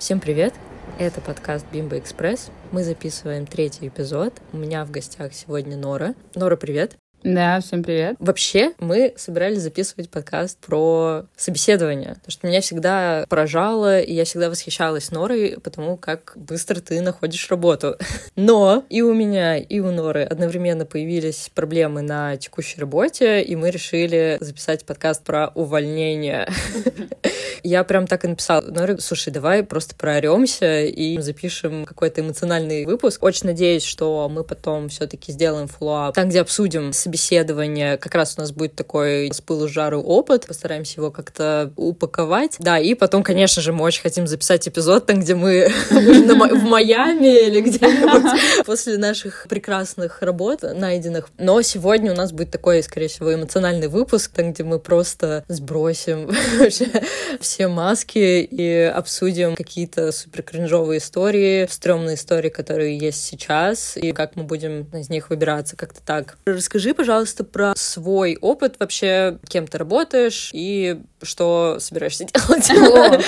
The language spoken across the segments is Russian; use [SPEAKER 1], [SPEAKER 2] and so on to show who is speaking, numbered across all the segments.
[SPEAKER 1] Всем привет! Это подкаст Bimbo Express. Мы записываем 3-й эпизод. У меня в гостях сегодня Нора. Нора, привет!
[SPEAKER 2] Да, всем привет.
[SPEAKER 1] Вообще, мы собирались записывать подкаст про собеседование, потому что меня всегда поражало, и я всегда восхищалась Норой, потому как быстро ты находишь работу. Но и у меня, и у Норы одновременно появились проблемы на текущей работе, и мы решили записать подкаст про увольнение. Я прям так и написала: Норе, слушай, давай просто проорёмся и запишем какой-то эмоциональный выпуск. Очень надеюсь, что мы потом все-таки сделаем фоллоуап, там, где обсудим собеседование. Как раз у нас будет такой с пылу с жару опыт. Постараемся его как-то упаковать. Да, и потом, конечно же, мы очень хотим записать эпизод, там, где мы в Майами или где-нибудь после наших прекрасных работ найденных. Но сегодня у нас будет такой, скорее всего, эмоциональный выпуск, там, где мы просто сбросим все маски и обсудим какие-то супер кринжовые истории, стрёмные истории, которые есть сейчас, и как мы будем из них выбираться, как-то так. Расскажи, пожалуйста, про свой опыт вообще, кем ты работаешь и что собираешься делать.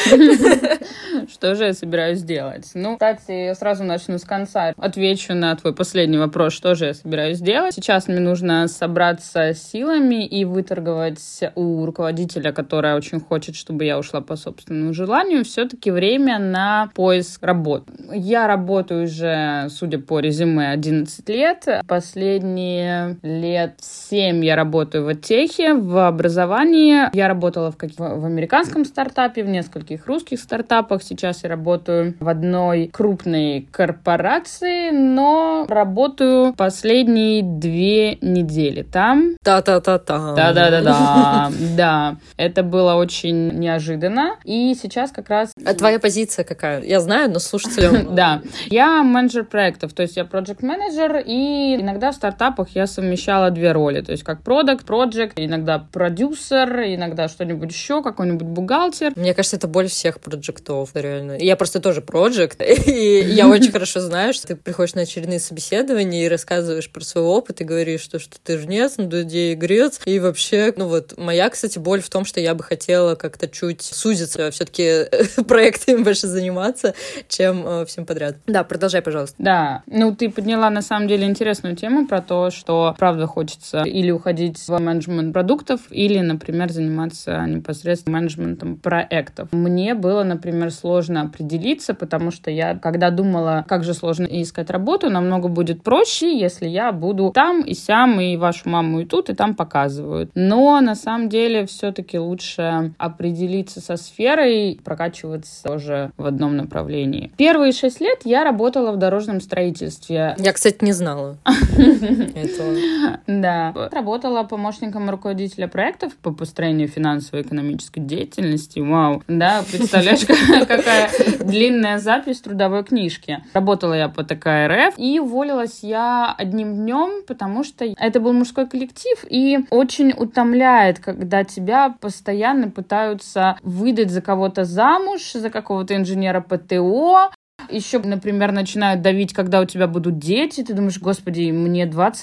[SPEAKER 2] Что же я собираюсь делать? Ну, кстати, я сразу начну с конца. Отвечу на твой последний вопрос, что же я собираюсь делать. Сейчас мне нужно собраться силами и выторговать у руководителя, которая очень хочет, чтобы я ушла по собственному желанию, все-таки время на поиск работы. Я работаю уже, судя по резюме, 11 лет. Последние лет 7 я работаю в техе, в образовании. Я работала в американском стартапе, в нескольких русских стартапах. Сейчас я работаю в одной крупной корпорации, но работаю последние 2 недели там.
[SPEAKER 1] Та-та-та-та.
[SPEAKER 2] Да-да-да-да. Да, это было очень неожиданно. И сейчас как раз...
[SPEAKER 1] А твоя позиция какая? Я знаю, но слушателям...
[SPEAKER 2] Да. Я менеджер проектов, то есть я project менеджер, и иногда в стартапах я совмещала 2 роли, то есть как продакт, project, иногда продюсер, иногда что-нибудь еще, какой-нибудь бухгалтер.
[SPEAKER 1] Мне кажется, это боль всех проджектов, реально. Я просто тоже проджект, и я очень хорошо знаю, что ты приходишь на очередные собеседования и рассказываешь про свой опыт, и говоришь, что ты жнец, на дуде игрец, и вообще, моя, кстати, боль в том, что я бы хотела как-то чуть сузиться, все-таки проектами больше заниматься, чем всем подряд. Да, продолжай, пожалуйста.
[SPEAKER 2] Да, ты подняла на самом деле интересную тему про то, что правда хочется или уходить в менеджмент продуктов, или, например, заниматься непосредственно менеджментом проектов. Мне было, например, сложно определиться, потому что я, когда думала, как же сложно искать работу, намного будет проще, если я буду там и сям, и вашу маму и тут, и там показывают. Но на самом деле все-таки лучше определиться со сферой, прокачиваться тоже в одном направлении. Первые 6 лет я работала в дорожном строительстве.
[SPEAKER 1] Я, кстати, не знала этого.
[SPEAKER 2] Да. Работала помощником руководителя проектов по построению финансово-экономической деятельности. Вау. Да, представляешь, какая длинная запись трудовой книжки. Работала я по ТК РФ, и уволилась я одним днем, потому что это был мужской коллектив, и очень утомляет, когда тебя постоянно пытаются выдать за кого-то замуж, за какого-то инженера ПТО. Еще, например, начинают давить, когда у тебя будут дети. Ты думаешь, господи, мне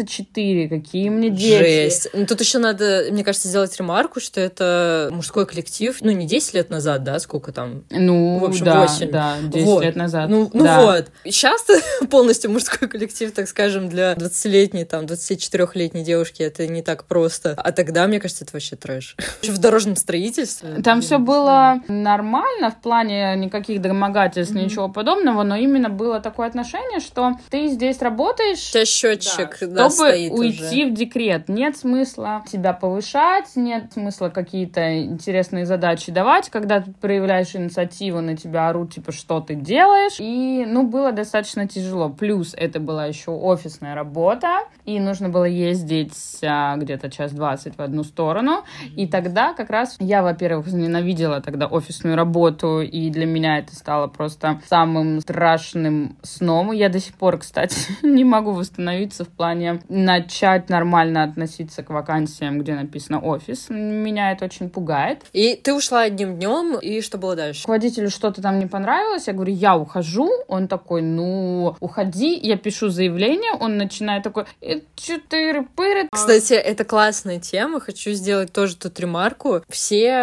[SPEAKER 2] 24, какие мне дети?
[SPEAKER 1] Жесть. Тут еще надо, мне кажется, сделать ремарку, что это мужской коллектив, не 10 лет назад, да, сколько там? В общем, 8.
[SPEAKER 2] Да, 10 лет назад.
[SPEAKER 1] Вот. Сейчас полностью мужской коллектив, так скажем, для 20-летней, 24-летней девушки это не так просто. А тогда, мне кажется, это вообще трэш. В дорожном строительстве.
[SPEAKER 2] Там все было нормально, в плане никаких домогательств, ничего подобного, но именно было такое отношение, что ты здесь работаешь,
[SPEAKER 1] у тебя счетчик,
[SPEAKER 2] чтобы
[SPEAKER 1] стоит
[SPEAKER 2] уйти
[SPEAKER 1] уже.
[SPEAKER 2] В декрет. Нет смысла тебя повышать, нет смысла какие-то интересные задачи давать, когда ты проявляешь инициативу, на тебя орут, что ты делаешь. И, было достаточно тяжело. Плюс это была еще офисная работа, и нужно было ездить где-то 1:20 в одну сторону. И тогда как раз я, во-первых, ненавидела тогда офисную работу, и для меня это стало просто самым страшным сном. Я до сих пор, кстати, не могу восстановиться в плане начать нормально относиться к вакансиям, где написано офис. Меня это очень пугает.
[SPEAKER 1] И ты ушла одним днем, и что было дальше?
[SPEAKER 2] Руководителю что-то там не понравилось. Я говорю, я ухожу. Он такой, уходи. Я пишу заявление. Он начинает такой, чотыры-пыры.
[SPEAKER 1] Кстати, это классная тема. Хочу сделать тоже тут ремарку. Все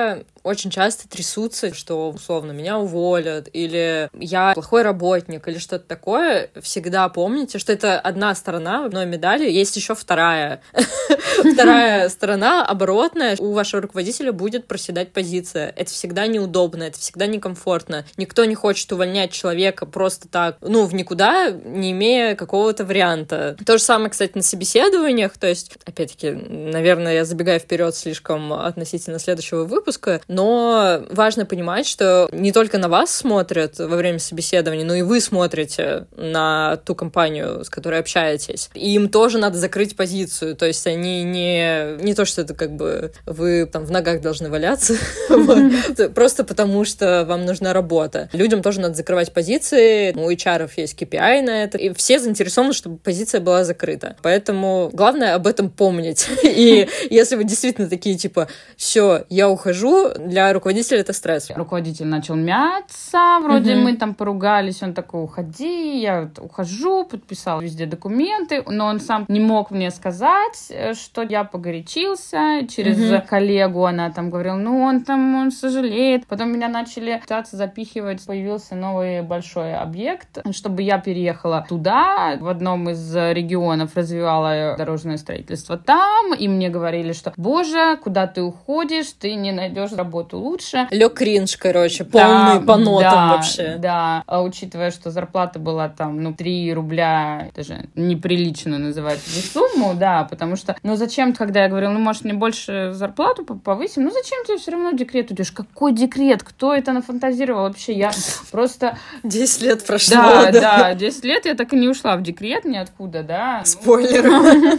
[SPEAKER 1] очень часто трясутся, что, условно, меня уволят, или я плохой работник, или что-то такое, всегда помните, что это одна сторона одной медали, есть еще вторая. Вторая сторона, оборотная, у вашего руководителя будет проседать позиция. Это всегда неудобно, это всегда некомфортно. Никто не хочет увольнять человека просто так, в никуда, не имея какого-то варианта. То же самое, кстати, на собеседованиях, то есть, опять-таки, наверное, я забегаю вперед слишком относительно следующего выпуска, но важно понимать, что не только на вас смотрят во время собеседования, но и вы смотрите на ту компанию, с которой общаетесь. И им тоже надо закрыть позицию, то есть они не то, что это как бы вы там в ногах должны валяться, просто потому что вам нужна работа. Людям тоже надо закрывать позиции, у HR есть KPI на это, и все заинтересованы, чтобы позиция была закрыта. Поэтому главное об этом помнить. И если вы действительно такие, типа, все, я ухожу, для руководителя это стресс.
[SPEAKER 2] Руководитель начал мяться, вроде мы там поругались, он такой, уходи, я ухожу, подписал везде документы, но он сам не мог мне сказать, что я погорячился. Через коллегу она там говорила, он сожалеет. Потом меня начали пытаться запихивать, появился новый большой объект, чтобы я переехала туда, в одном из регионов развивала дорожное строительство там, и мне говорили, что, боже, куда ты уходишь, ты не найдешь работу лучше.
[SPEAKER 1] Лёг кринж, полный по нотам вообще.
[SPEAKER 2] Да, а учитывая, что зарплата была там, 3 рубля, это же неприлично называть эту сумму, да, потому что, зачем, когда я говорила, может, мне больше зарплату повысим, зачем тебе все равно в декрет уйдешь? Какой декрет? Кто это нафантазировал вообще? Я просто...
[SPEAKER 1] 10 лет прошло.
[SPEAKER 2] Да, 10 лет я так и не ушла в декрет ниоткуда, да.
[SPEAKER 1] Спойлер.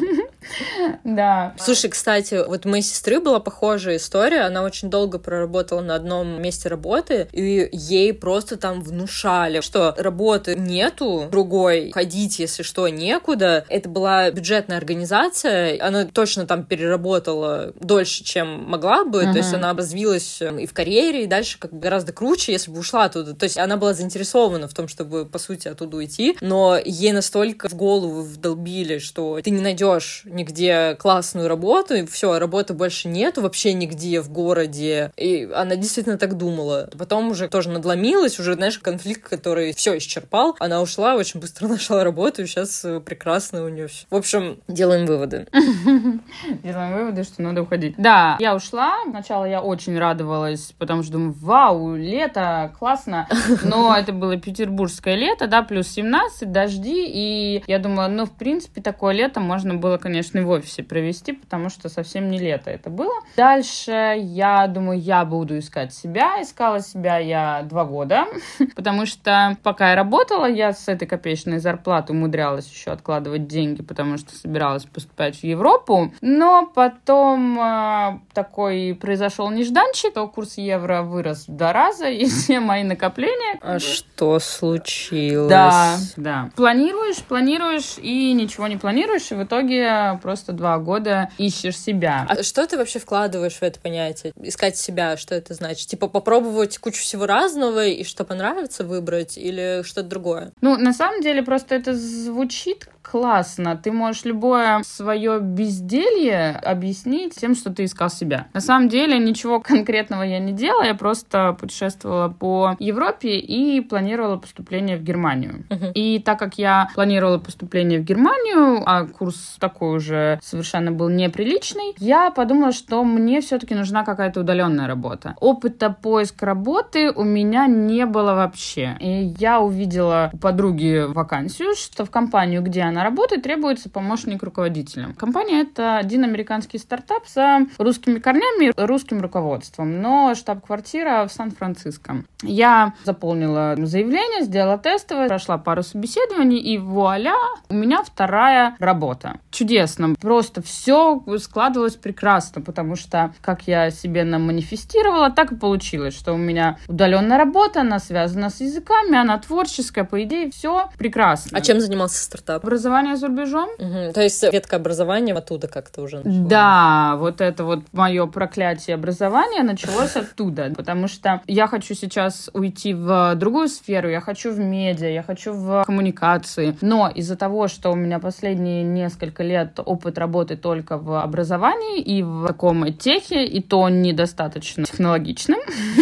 [SPEAKER 2] Да.
[SPEAKER 1] Слушай, кстати, вот у моей сестры была похожая история. Она очень долго проработала на одном месте работы, и ей просто там внушали, что работы нету, другой ходить, если что, некуда. Это была бюджетная организация, она точно там переработала дольше, чем могла бы, то есть она развилась и в карьере, и дальше как бы гораздо круче, если бы ушла оттуда. То есть она была заинтересована в том, чтобы, по сути, оттуда уйти, но ей настолько в голову вдолбили, что ты не найдешь нигде классную работу, и все, работы больше нету вообще нигде в городе. И она действительно так думала. Потом уже тоже надломилась, уже, знаешь, конфликт, который все исчерпал. Она ушла, очень быстро нашла работу, и сейчас прекрасно у нее все. В общем, делаем выводы.
[SPEAKER 2] Делаем выводы, что надо уходить. Да, я ушла. Сначала я очень радовалась, потому что думаю, вау, лето, классно. Но это было петербургское лето, да, плюс 17, дожди, и я думала, в принципе, такое лето можно было, конечно, в офисе провести, потому что совсем не лето это было. Дальше я думаю, я буду искать себя. Искала себя я 2 года, потому что пока я работала, я с этой копеечной зарплаты умудрялась еще откладывать деньги, потому что собиралась поступать в Европу. Но потом такой произошел нежданчик, что курс евро вырос в 2 раза, и все мои накопления...
[SPEAKER 1] А что случилось?
[SPEAKER 2] Да. Планируешь, и ничего не планируешь, и в итоге просто 2 года ищешь себя.
[SPEAKER 1] А что ты вообще вкладываешь в это понятие? Искать себя, что это значит? Типа попробовать кучу всего разного и что понравится выбрать или что-то другое?
[SPEAKER 2] На самом деле просто это звучит классно. Ты можешь любое свое безделье объяснить тем, что ты искал себя. На самом деле ничего конкретного я не делала, я просто путешествовала по Европе и планировала поступление в Германию. И так как я планировала поступление в Германию, а курс такой уже совершенно был неприличный, я подумала, что мне все-таки нужна какая-то удаленная работа. Опыта поиска работы у меня не было вообще. И я увидела у подруги вакансию, что в компанию, где она работает, требуется помощник руководителя. Компания — это один американский стартап с русскими корнями, русским руководством, но штаб-квартира в Сан-Франциско. Я заполнила заявление, сделала тестовое, прошла пару собеседований, и вуаля, у меня 2-я работа. Чудесно. Просто все складывалось прекрасно, потому что, как я себе наманифестировала, так и получилось, что у меня удаленная работа, она связана с языками, она творческая, по идее, все прекрасно.
[SPEAKER 1] А чем занимался стартап?
[SPEAKER 2] образование за рубежом.
[SPEAKER 1] То есть ветка образования оттуда как-то уже начала.
[SPEAKER 2] Да, вот это вот мое проклятие образования началось оттуда, потому что я хочу сейчас уйти в другую сферу, я хочу в медиа, я хочу в коммуникации, но из-за того, что у меня последние несколько лет опыт работы только в образовании и в таком техе, и то недостаточно технологичным,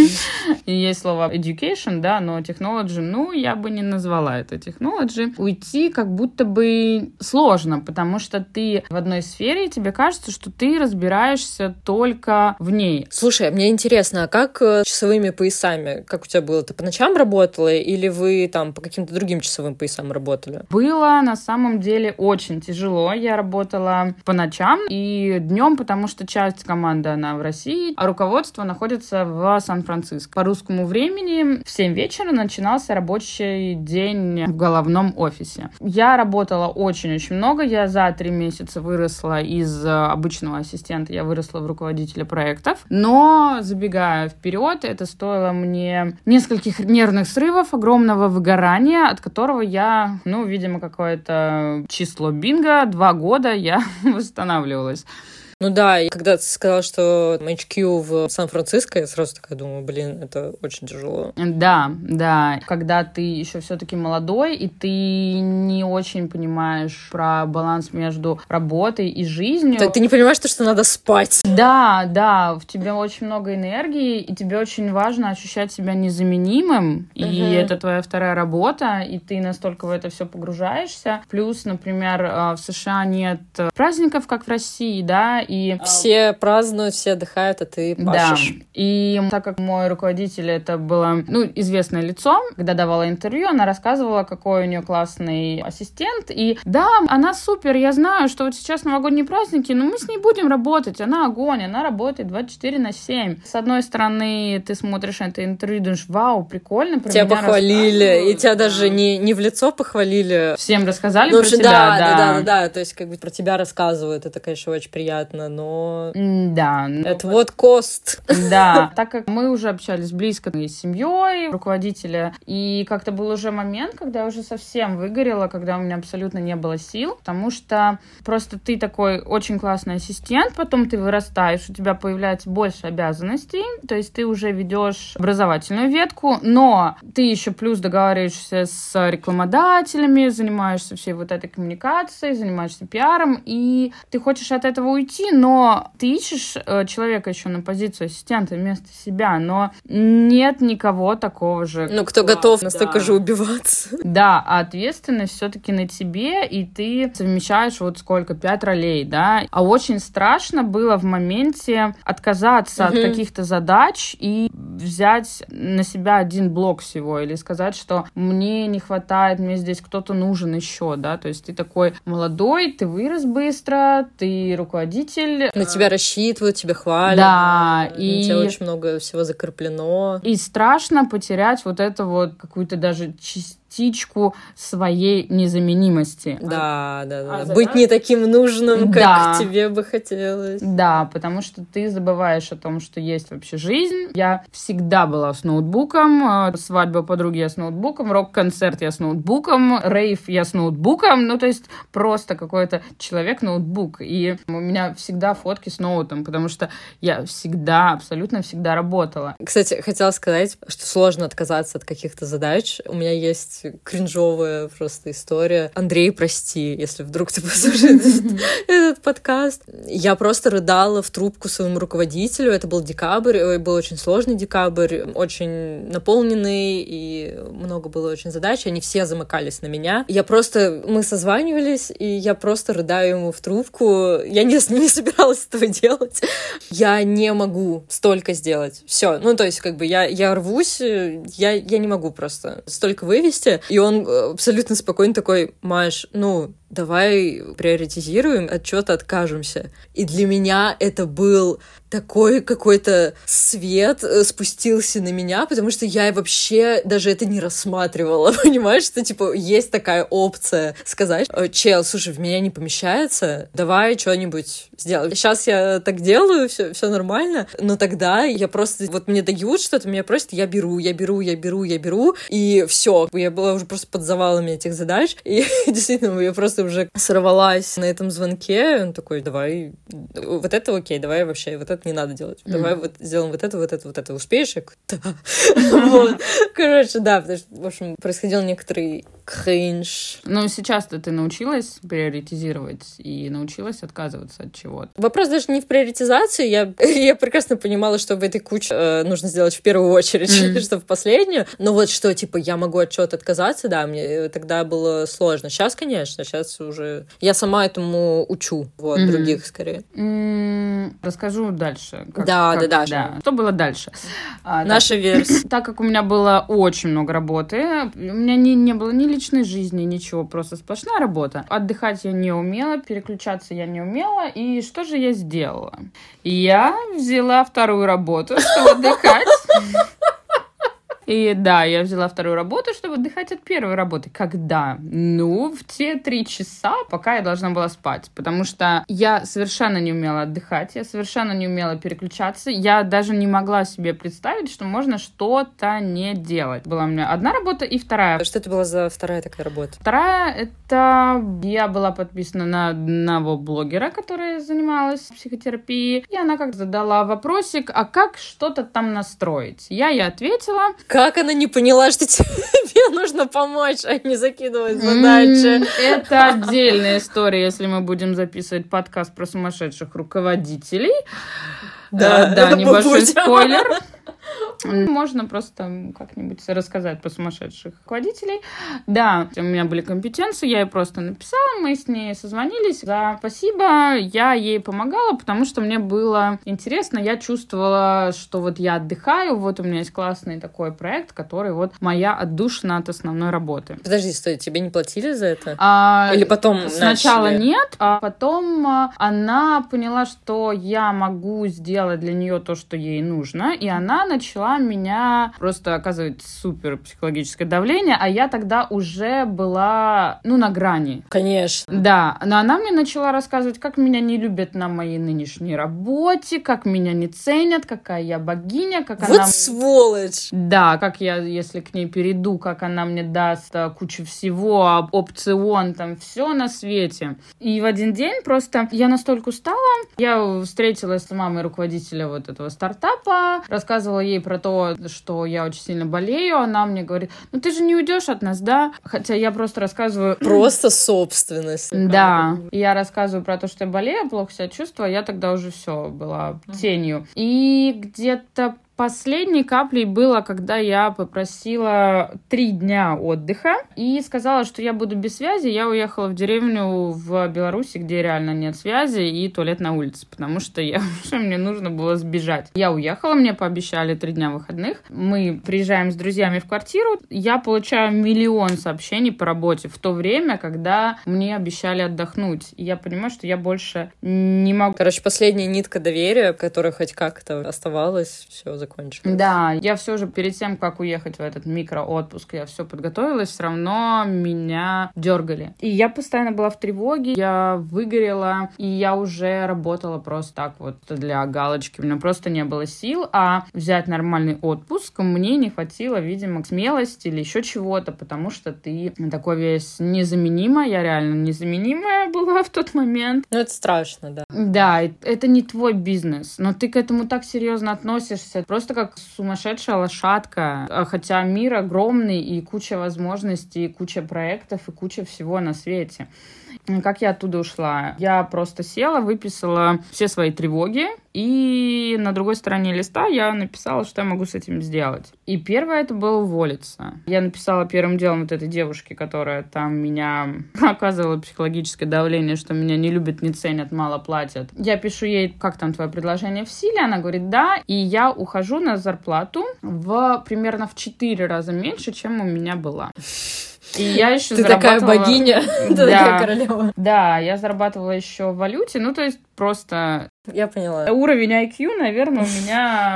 [SPEAKER 2] и есть слово education, да, но technology, ну, я бы не назвала это technology, уйти как будто бы сложно, потому что ты в одной сфере, и тебе кажется, что ты разбираешься только в ней.
[SPEAKER 1] Слушай, мне интересно, а как часовыми поясами? Как у тебя было? Ты по ночам работала или вы там по каким-то другим часовым поясам работали?
[SPEAKER 2] Было на самом деле очень тяжело. Я работала по ночам и днем, потому что часть команды, она в России, а руководство находится в Сан-Франциско. По русскому времени в 7 вечера начинался рабочий день в головном офисе. Я работала очень-очень много. Я за 3 месяца выросла из обычного ассистента, я выросла в руководителя проектов. Но, забегая вперед, это стоило мне нескольких нервных срывов, огромного выгорания, от которого я, видимо, какое-то число бинго, 2 года я восстанавливалась.
[SPEAKER 1] Ну да, и когда ты сказала, что HQ в Сан-Франциско, я сразу такая думаю, это очень тяжело.
[SPEAKER 2] Да. Когда ты еще все-таки молодой, и ты не очень понимаешь про баланс между работой и жизнью.
[SPEAKER 1] Ты не понимаешь, что надо спать.
[SPEAKER 2] Да, в тебе очень много энергии, и тебе очень важно ощущать себя незаменимым, и это твоя вторая работа, и ты настолько в это все погружаешься. Плюс, например, в США нет праздников, как в России, да, и
[SPEAKER 1] все празднуют, все отдыхают, а ты пашешь.
[SPEAKER 2] Да. И так как мой руководитель это было, известное лицо, когда давала интервью, она рассказывала, какой у нее классный ассистент. И да, она супер, я знаю, что вот сейчас новогодние праздники, но мы с ней будем работать. Она огонь, она работает 24/7. С одной стороны, ты смотришь это интервью, думаешь, вау, прикольно.
[SPEAKER 1] Тебя похвалили, и тебя даже не в лицо похвалили.
[SPEAKER 2] Всем рассказали про тебя,
[SPEAKER 1] да. То есть, про тебя рассказывают. Это, конечно, очень приятно, но...
[SPEAKER 2] Да.
[SPEAKER 1] Это вот кост.
[SPEAKER 2] Да. Так как мы уже общались близко и с семьей руководителя, и как-то был уже момент, когда я уже совсем выгорела, когда у меня абсолютно не было сил, потому что просто ты такой очень классный ассистент, потом ты вырастаешь, у тебя появляется больше обязанностей, то есть ты уже ведешь образовательную ветку, но ты еще плюс договариваешься с рекламодателями, занимаешься всей вот этой коммуникацией, занимаешься пиаром, и ты хочешь от этого уйти, но ты ищешь человека еще на позицию ассистента вместо себя, но нет никого такого же.
[SPEAKER 1] Кто готов настолько же убиваться.
[SPEAKER 2] Да, а ответственность все-таки на тебе, и ты совмещаешь 5 ролей, да. А очень страшно было в моменте отказаться от каких-то задач и взять на себя один блок всего, или сказать, что мне не хватает, мне здесь кто-то нужен еще, да, то есть ты такой молодой, ты вырос быстро, ты руководитель.
[SPEAKER 1] На тебя рассчитывают, тебя хвалят.
[SPEAKER 2] Да,
[SPEAKER 1] и... На тебя очень много всего закреплено.
[SPEAKER 2] И страшно потерять эту какую-то даже частичку своей незаменимости.
[SPEAKER 1] Да. Быть не таким нужным, как тебе бы хотелось.
[SPEAKER 2] Да, потому что ты забываешь о том, что есть вообще жизнь. Я всегда была с ноутбуком, свадьба подруги я с ноутбуком, рок-концерт я с ноутбуком, рейв я с ноутбуком, то есть просто какой-то человек-ноутбук. И у меня всегда фотки с ноутом, потому что я абсолютно всегда работала.
[SPEAKER 1] Кстати, хотела сказать, что сложно отказаться от каких-то задач. У меня есть кринжовая просто история. Андрей, прости, если вдруг ты послушаешь этот подкаст. Я просто рыдала в трубку своему руководителю. Это был декабрь, был очень сложный декабрь, очень наполненный, и много было очень задач, они все замыкались на меня. Мы созванивались, и я просто рыдаю ему в трубку. Я не собиралась этого делать. Я не могу столько сделать. Все. То есть, я рвусь, я не могу просто столько вывести. И он абсолютно спокойно такой: Маш, давай приоритизируем, от чего-то откажемся. И для меня это был такой какой-то свет спустился на меня, потому что я вообще даже это не рассматривала, понимаешь, что, есть такая опция сказать: чел, слушай, в меня не помещается, давай что-нибудь сделаем. Сейчас я так делаю, все нормально, но тогда я просто, мне дают что-то, меня просят, я беру, и все. Я была уже просто под завалами этих задач, и действительно, я просто ты уже сорвалась на этом звонке, он такой, давай, вот это окей, давай вообще, вот это не надо делать. Давай вот сделаем вот это. Успеешь? Я говорю, да. Короче, да, потому что, в общем, происходил некоторый кринж.
[SPEAKER 2] Но сейчас-то ты научилась приоритизировать и научилась отказываться от чего-то?
[SPEAKER 1] Вопрос даже не в приоритизации. Я прекрасно понимала, что в этой куче нужно сделать в первую очередь, что в последнюю. Но вот что, типа, я могу от чего-то отказаться, да, мне тогда было сложно. Сейчас, конечно, сейчас уже... Я сама этому учу, вот, других скорее.
[SPEAKER 2] Расскажу дальше.
[SPEAKER 1] Да.
[SPEAKER 2] Что было дальше?
[SPEAKER 1] Наша версия.
[SPEAKER 2] Так как у меня было очень много работы, у меня не было ни личной жизни, ничего, просто сплошная работа. Отдыхать я не умела, переключаться я не умела, и что же я сделала? Я взяла вторую работу, чтобы отдыхать. И да, я взяла вторую работу, чтобы отдыхать от первой работы. Когда? Ну, в те 3 часа, пока я должна была спать. Потому что я совершенно не умела отдыхать, я совершенно не умела переключаться. Я даже не могла себе представить, что можно что-то не делать. Была у меня одна работа и вторая.
[SPEAKER 1] Что это была за вторая такая работа?
[SPEAKER 2] Вторая, это я была подписана на одного блогера, которая занималась психотерапией. И она как-то задала вопросик, а как что-то там настроить? Я ей ответила...
[SPEAKER 1] Как она не поняла, что тебе нужно помочь, а не закидывать задачи?
[SPEAKER 2] Это отдельная история, если мы будем записывать подкаст про сумасшедших руководителей. Да, небольшой спойлер. Можно просто как-нибудь рассказать про сумасшедших руководителей. Да, у меня были компетенции, я ей просто написала, мы с ней созвонились. За спасибо, я ей помогала, потому что мне было интересно, я чувствовала, что вот я отдыхаю, вот у меня есть классный такой проект, который вот моя отдушина от основной работы.
[SPEAKER 1] Подожди, стой, тебе не платили за это? Или потом
[SPEAKER 2] сначала нет, а потом она поняла, что я могу сделать для нее то, что ей нужно, и она начала меня просто оказывать супер психологическое давление, а я тогда уже была, на грани.
[SPEAKER 1] Конечно.
[SPEAKER 2] Да, но она мне начала рассказывать, как меня не любят на моей нынешней работе, как меня не ценят, какая я богиня, как
[SPEAKER 1] вот она... сволочь!
[SPEAKER 2] Да, как я, если к ней перейду, как она мне даст кучу всего, опцион, там, все на свете. И в один день просто я настолько устала, я встретилась с мамой руководителя вот этого стартапа, рассказывала ей про то, что я очень сильно болею, она мне говорит, ты же не уйдешь от нас, да? Хотя я просто рассказываю...
[SPEAKER 1] Просто собственность.
[SPEAKER 2] Да, я рассказываю про то, что я болею, плохо себя чувствую, я тогда уже все была тенью. И где-то последней каплей было, когда я попросила 3 дня отдыха и сказала, что я буду без связи. Я уехала в деревню в Беларуси, где реально нет связи и туалет на улице, потому что мне нужно было сбежать. Я уехала, мне пообещали 3 дня выходных. Мы приезжаем с друзьями в квартиру. Я получаю миллион сообщений по работе в то время, когда мне обещали отдохнуть. И я понимаю, что я больше не могу.
[SPEAKER 1] Короче, последняя нитка доверия, которая хоть как-то оставалась, все закончилось.
[SPEAKER 2] Да, я все же перед тем, как уехать в этот микроотпуск, я все подготовилась, все равно меня дергали. И я постоянно была в тревоге, я выгорела, и я уже работала просто так вот для галочки. У меня просто не было сил, а взять нормальный отпуск мне не хватило, видимо, смелости или еще чего-то, потому что ты такой весь незаменимая, я реально незаменимая была в тот момент.
[SPEAKER 1] Это страшно, да.
[SPEAKER 2] Да, это не твой бизнес, но ты к этому так серьезно относишься, просто как сумасшедшая лошадка. Хотя мир огромный, и куча возможностей, и куча проектов, и куча всего на свете. Как я оттуда ушла? Я просто села, выписала все свои тревоги, и на другой стороне листа я написала, что я могу с этим сделать. И первое это было уволиться. Я написала первым делом вот этой девушке, которая там меня оказывала психологическое давление, что меня не любят, не ценят, мало платят. Я пишу ей, как там твое предложение в силе? Она говорит, да. И я ухожу на зарплату примерно в 4 раза меньше, чем у меня была. И я еще
[SPEAKER 1] Ты такая богиня, ты такая королева.
[SPEAKER 2] Да, я зарабатывала еще в валюте, то есть просто...
[SPEAKER 1] Я поняла.
[SPEAKER 2] Уровень IQ, наверное, у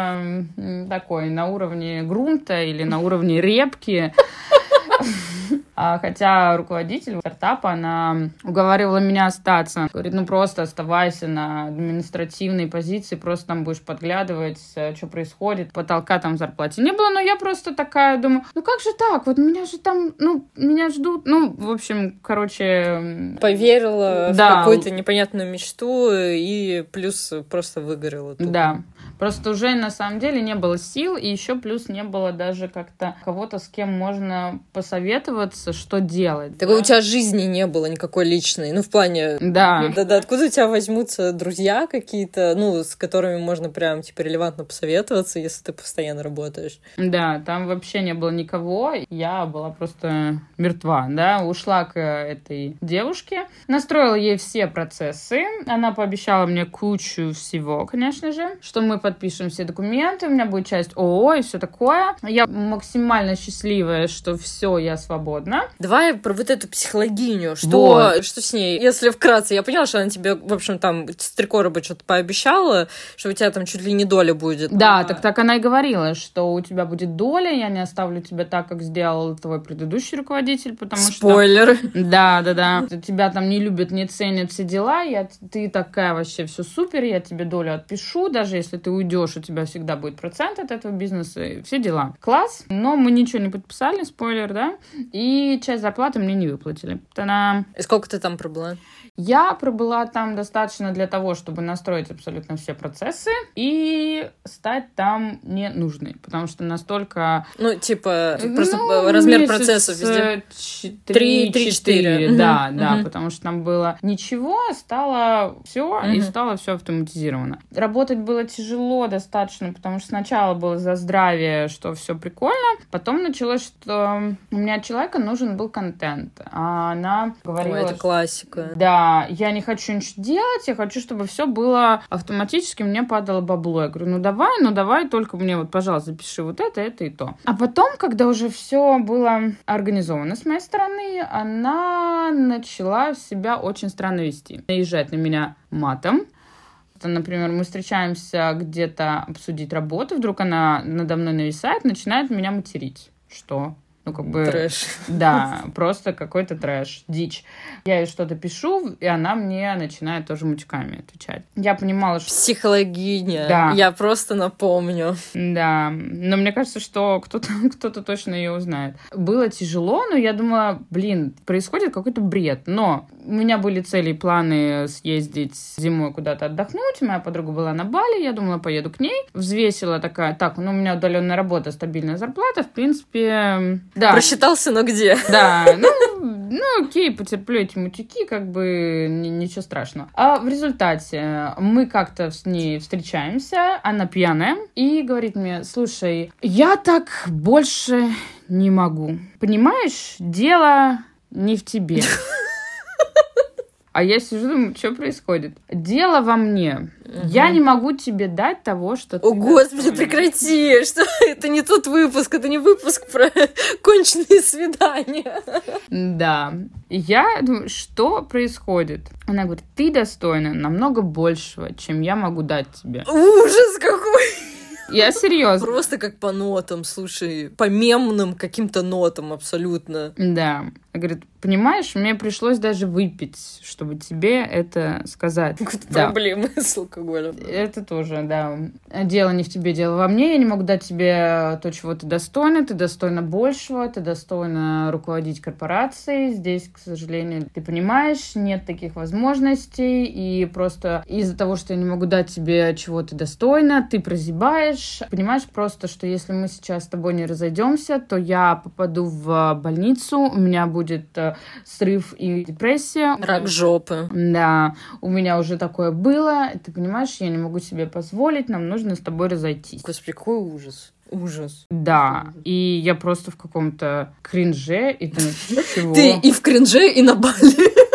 [SPEAKER 2] меня такой, на уровне грунта или на уровне репки. Хотя руководитель стартапа, она уговаривала меня остаться. Говорит, ну просто оставайся на административной позиции, просто там будешь подглядывать, что происходит. Потолка там в зарплате не было, но я просто такая думаю, ну как же так? Вот меня же там, меня ждут. Ну, в общем, короче...
[SPEAKER 1] Поверила в какую-то непонятную мечту и плюс просто выгорела. Тупо.
[SPEAKER 2] Да. Просто уже на самом деле не было сил, и еще плюс не было даже как-то кого-то, с кем можно посоветоваться, что делать.
[SPEAKER 1] Так у тебя жизни не было никакой личной, в плане...
[SPEAKER 2] Да.
[SPEAKER 1] Да, откуда у тебя возьмутся друзья какие-то, с которыми можно прям, релевантно посоветоваться, если ты постоянно работаешь?
[SPEAKER 2] Да, там вообще не было никого, я была просто мертва, да, ушла к этой девушке, настроила ей все процессы, она пообещала мне кучу всего, конечно же, что мы подпишем все документы, у меня будет часть ООО и все такое. Я максимально счастливая, что все, я свободна.
[SPEAKER 1] Давай про вот эту психологиню. Что с ней? Если вкратце, я поняла, что она тебе, в общем, там с 3 короба что-то пообещала, что у тебя там чуть ли не доля будет.
[SPEAKER 2] Да, так она и говорила, что у тебя будет доля, я не оставлю тебя так, как сделал твой предыдущий руководитель, потому
[SPEAKER 1] Спойлер.
[SPEAKER 2] что... Да. Тебя там не любят, не ценят все дела, ты такая вообще все супер, я тебе долю отпишу, даже если ты уйдешь, у тебя всегда будет процент от этого бизнеса, и все дела. Класс, но мы ничего не подписали, спойлер, да, и часть зарплаты мне не выплатили.
[SPEAKER 1] И сколько ты там пробыла?
[SPEAKER 2] Я пробыла там достаточно для того, чтобы настроить абсолютно все процессы и стать там ненужной, потому что настолько...
[SPEAKER 1] просто размер процессов везде. 3-4.
[SPEAKER 2] Да, потому что там было ничего, стало все, и стало все автоматизировано. Работать было тяжело достаточно, потому что сначала было за здравие, что все прикольно, потом началось, что у меня от человека нужен был контент, а она говорила...
[SPEAKER 1] это классика.
[SPEAKER 2] Да, я не хочу ничего делать, я хочу, чтобы все было автоматически, мне падало бабло. Я говорю, ну давай, только мне пожалуйста, запиши вот это и то. А потом, когда уже все было организовано с моей стороны, она начала себя очень странно вести. Наезжать на меня матом. Например, мы встречаемся где-то обсудить работу, вдруг она надо мной нависает, начинает меня материть. Что?
[SPEAKER 1] Трэш.
[SPEAKER 2] Да, просто какой-то трэш, дичь. Я ей что-то пишу, и она мне начинает тоже матюками отвечать. Я понимала, что...
[SPEAKER 1] Психологиня.
[SPEAKER 2] Да.
[SPEAKER 1] Я просто напомню.
[SPEAKER 2] Да, но мне кажется, что кто-то точно ее узнает. Было тяжело, но я думала, происходит какой-то бред. Но у меня были цели и планы съездить зимой куда-то отдохнуть. Моя подруга была на Бали, я думала, поеду к ней. Взвесила такая, у меня удаленная работа, стабильная зарплата, в принципе... Да.
[SPEAKER 1] Просчитался, но где?
[SPEAKER 2] Да, окей, потерплю эти мутики, ничего страшного. А в результате мы как-то с ней встречаемся, она пьяная, и говорит мне, слушай, я так больше не могу. Понимаешь, дело не в тебе. А я сижу, думаю, что происходит? Дело во мне. Я не могу тебе дать того, что ты...
[SPEAKER 1] О, Господи, прекрати! Что? Это не тот выпуск, это не выпуск про конченые свидания.
[SPEAKER 2] Да. Я думаю, что происходит? Она говорит, ты достойна намного большего, чем я могу дать тебе.
[SPEAKER 1] Ужас какой!
[SPEAKER 2] Я серьезно.
[SPEAKER 1] Просто как по нотам, слушай, по мемным каким-то нотам абсолютно.
[SPEAKER 2] Да. Говорит, понимаешь, мне пришлось даже выпить, чтобы тебе это сказать.
[SPEAKER 1] Да. Проблемы с алкоголем.
[SPEAKER 2] Это тоже, да. Дело не в тебе, дело во мне. Я не могу дать тебе то, чего ты достойна большего, ты достойна руководить корпорацией. Здесь, к сожалению, ты понимаешь, нет таких возможностей, и просто из-за того, что я не могу дать тебе, чего ты достойна, ты прозябаешь. Понимаешь просто, что если мы сейчас с тобой не разойдемся, то я попаду в больницу, у меня будет срыв и депрессия.
[SPEAKER 1] Рак жопы.
[SPEAKER 2] Да, у меня уже такое было. Ты понимаешь, я не могу себе позволить, нам нужно с тобой разойтись.
[SPEAKER 1] Господи, какой ужас. Ужас.
[SPEAKER 2] Да, и я просто в каком-то кринже, и думаю, чего?
[SPEAKER 1] Ты и в кринже, и на Бали.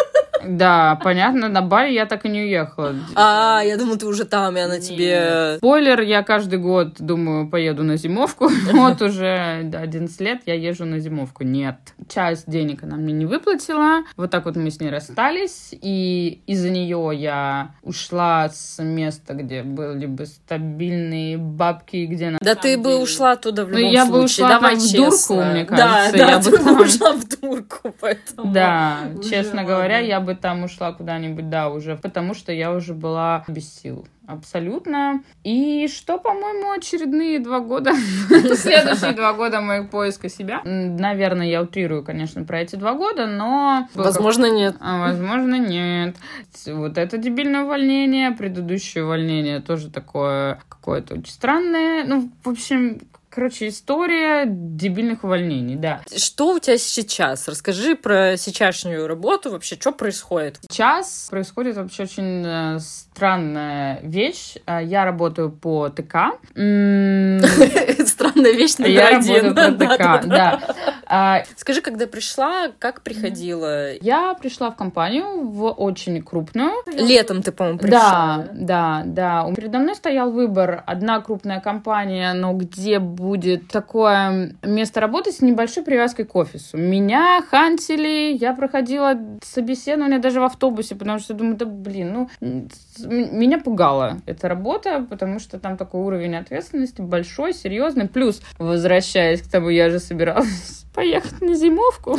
[SPEAKER 2] Да, понятно, на Бали я так и не уехала.
[SPEAKER 1] Я думала, ты уже там, и она тебе...
[SPEAKER 2] Спойлер, я каждый год думаю, поеду на зимовку. Вот уже 11 лет я езжу на зимовку. Нет. Часть денег она мне не выплатила. Вот так вот мы с ней расстались. И из-за нее я ушла с места, где были бы стабильные бабки, где...
[SPEAKER 1] Да ты бы ушла оттуда в любом
[SPEAKER 2] я
[SPEAKER 1] случае.
[SPEAKER 2] бы ушла
[SPEAKER 1] Давай
[SPEAKER 2] в
[SPEAKER 1] честно.
[SPEAKER 2] дурку, мне кажется.
[SPEAKER 1] Да,
[SPEAKER 2] я
[SPEAKER 1] ты
[SPEAKER 2] бы
[SPEAKER 1] бы
[SPEAKER 2] там...
[SPEAKER 1] ушла в дурку, поэтому...
[SPEAKER 2] Да, честно говоря, я бы там ушла куда-нибудь, да, уже, потому что я уже была без сил. Абсолютно. И что, по-моему, очередные 2 года, следующие 2 года моих поиска себя. Наверное, я утрирую, конечно, про эти 2 года, но...
[SPEAKER 1] Возможно, нет.
[SPEAKER 2] Возможно, нет. Вот это дебильное увольнение, предыдущее увольнение тоже такое какое-то очень странное. Ну, в общем... Короче, история дебильных увольнений, да.
[SPEAKER 1] Что у тебя сейчас? Расскажи про сейчасшнюю работу. Вообще, что происходит?
[SPEAKER 2] Сейчас происходит вообще очень странная вещь. Я работаю по ТК.
[SPEAKER 1] Странная вещь номер
[SPEAKER 2] Я
[SPEAKER 1] один.
[SPEAKER 2] работаю по ТК, да.
[SPEAKER 1] Скажи, когда пришла, как приходила?
[SPEAKER 2] Я пришла в компанию, в очень крупную.
[SPEAKER 1] Летом ты, по-моему, пришла.
[SPEAKER 2] Да. Передо мной стоял выбор. Одна крупная компания, но где будет такое место работы с небольшой привязкой к офису. Меня хантили, я проходила собеседование даже в автобусе, потому что думаю, меня пугала эта работа, потому что там такой уровень ответственности большой, серьезный. Плюс, возвращаясь к тому, я же собиралась поехать на зимовку.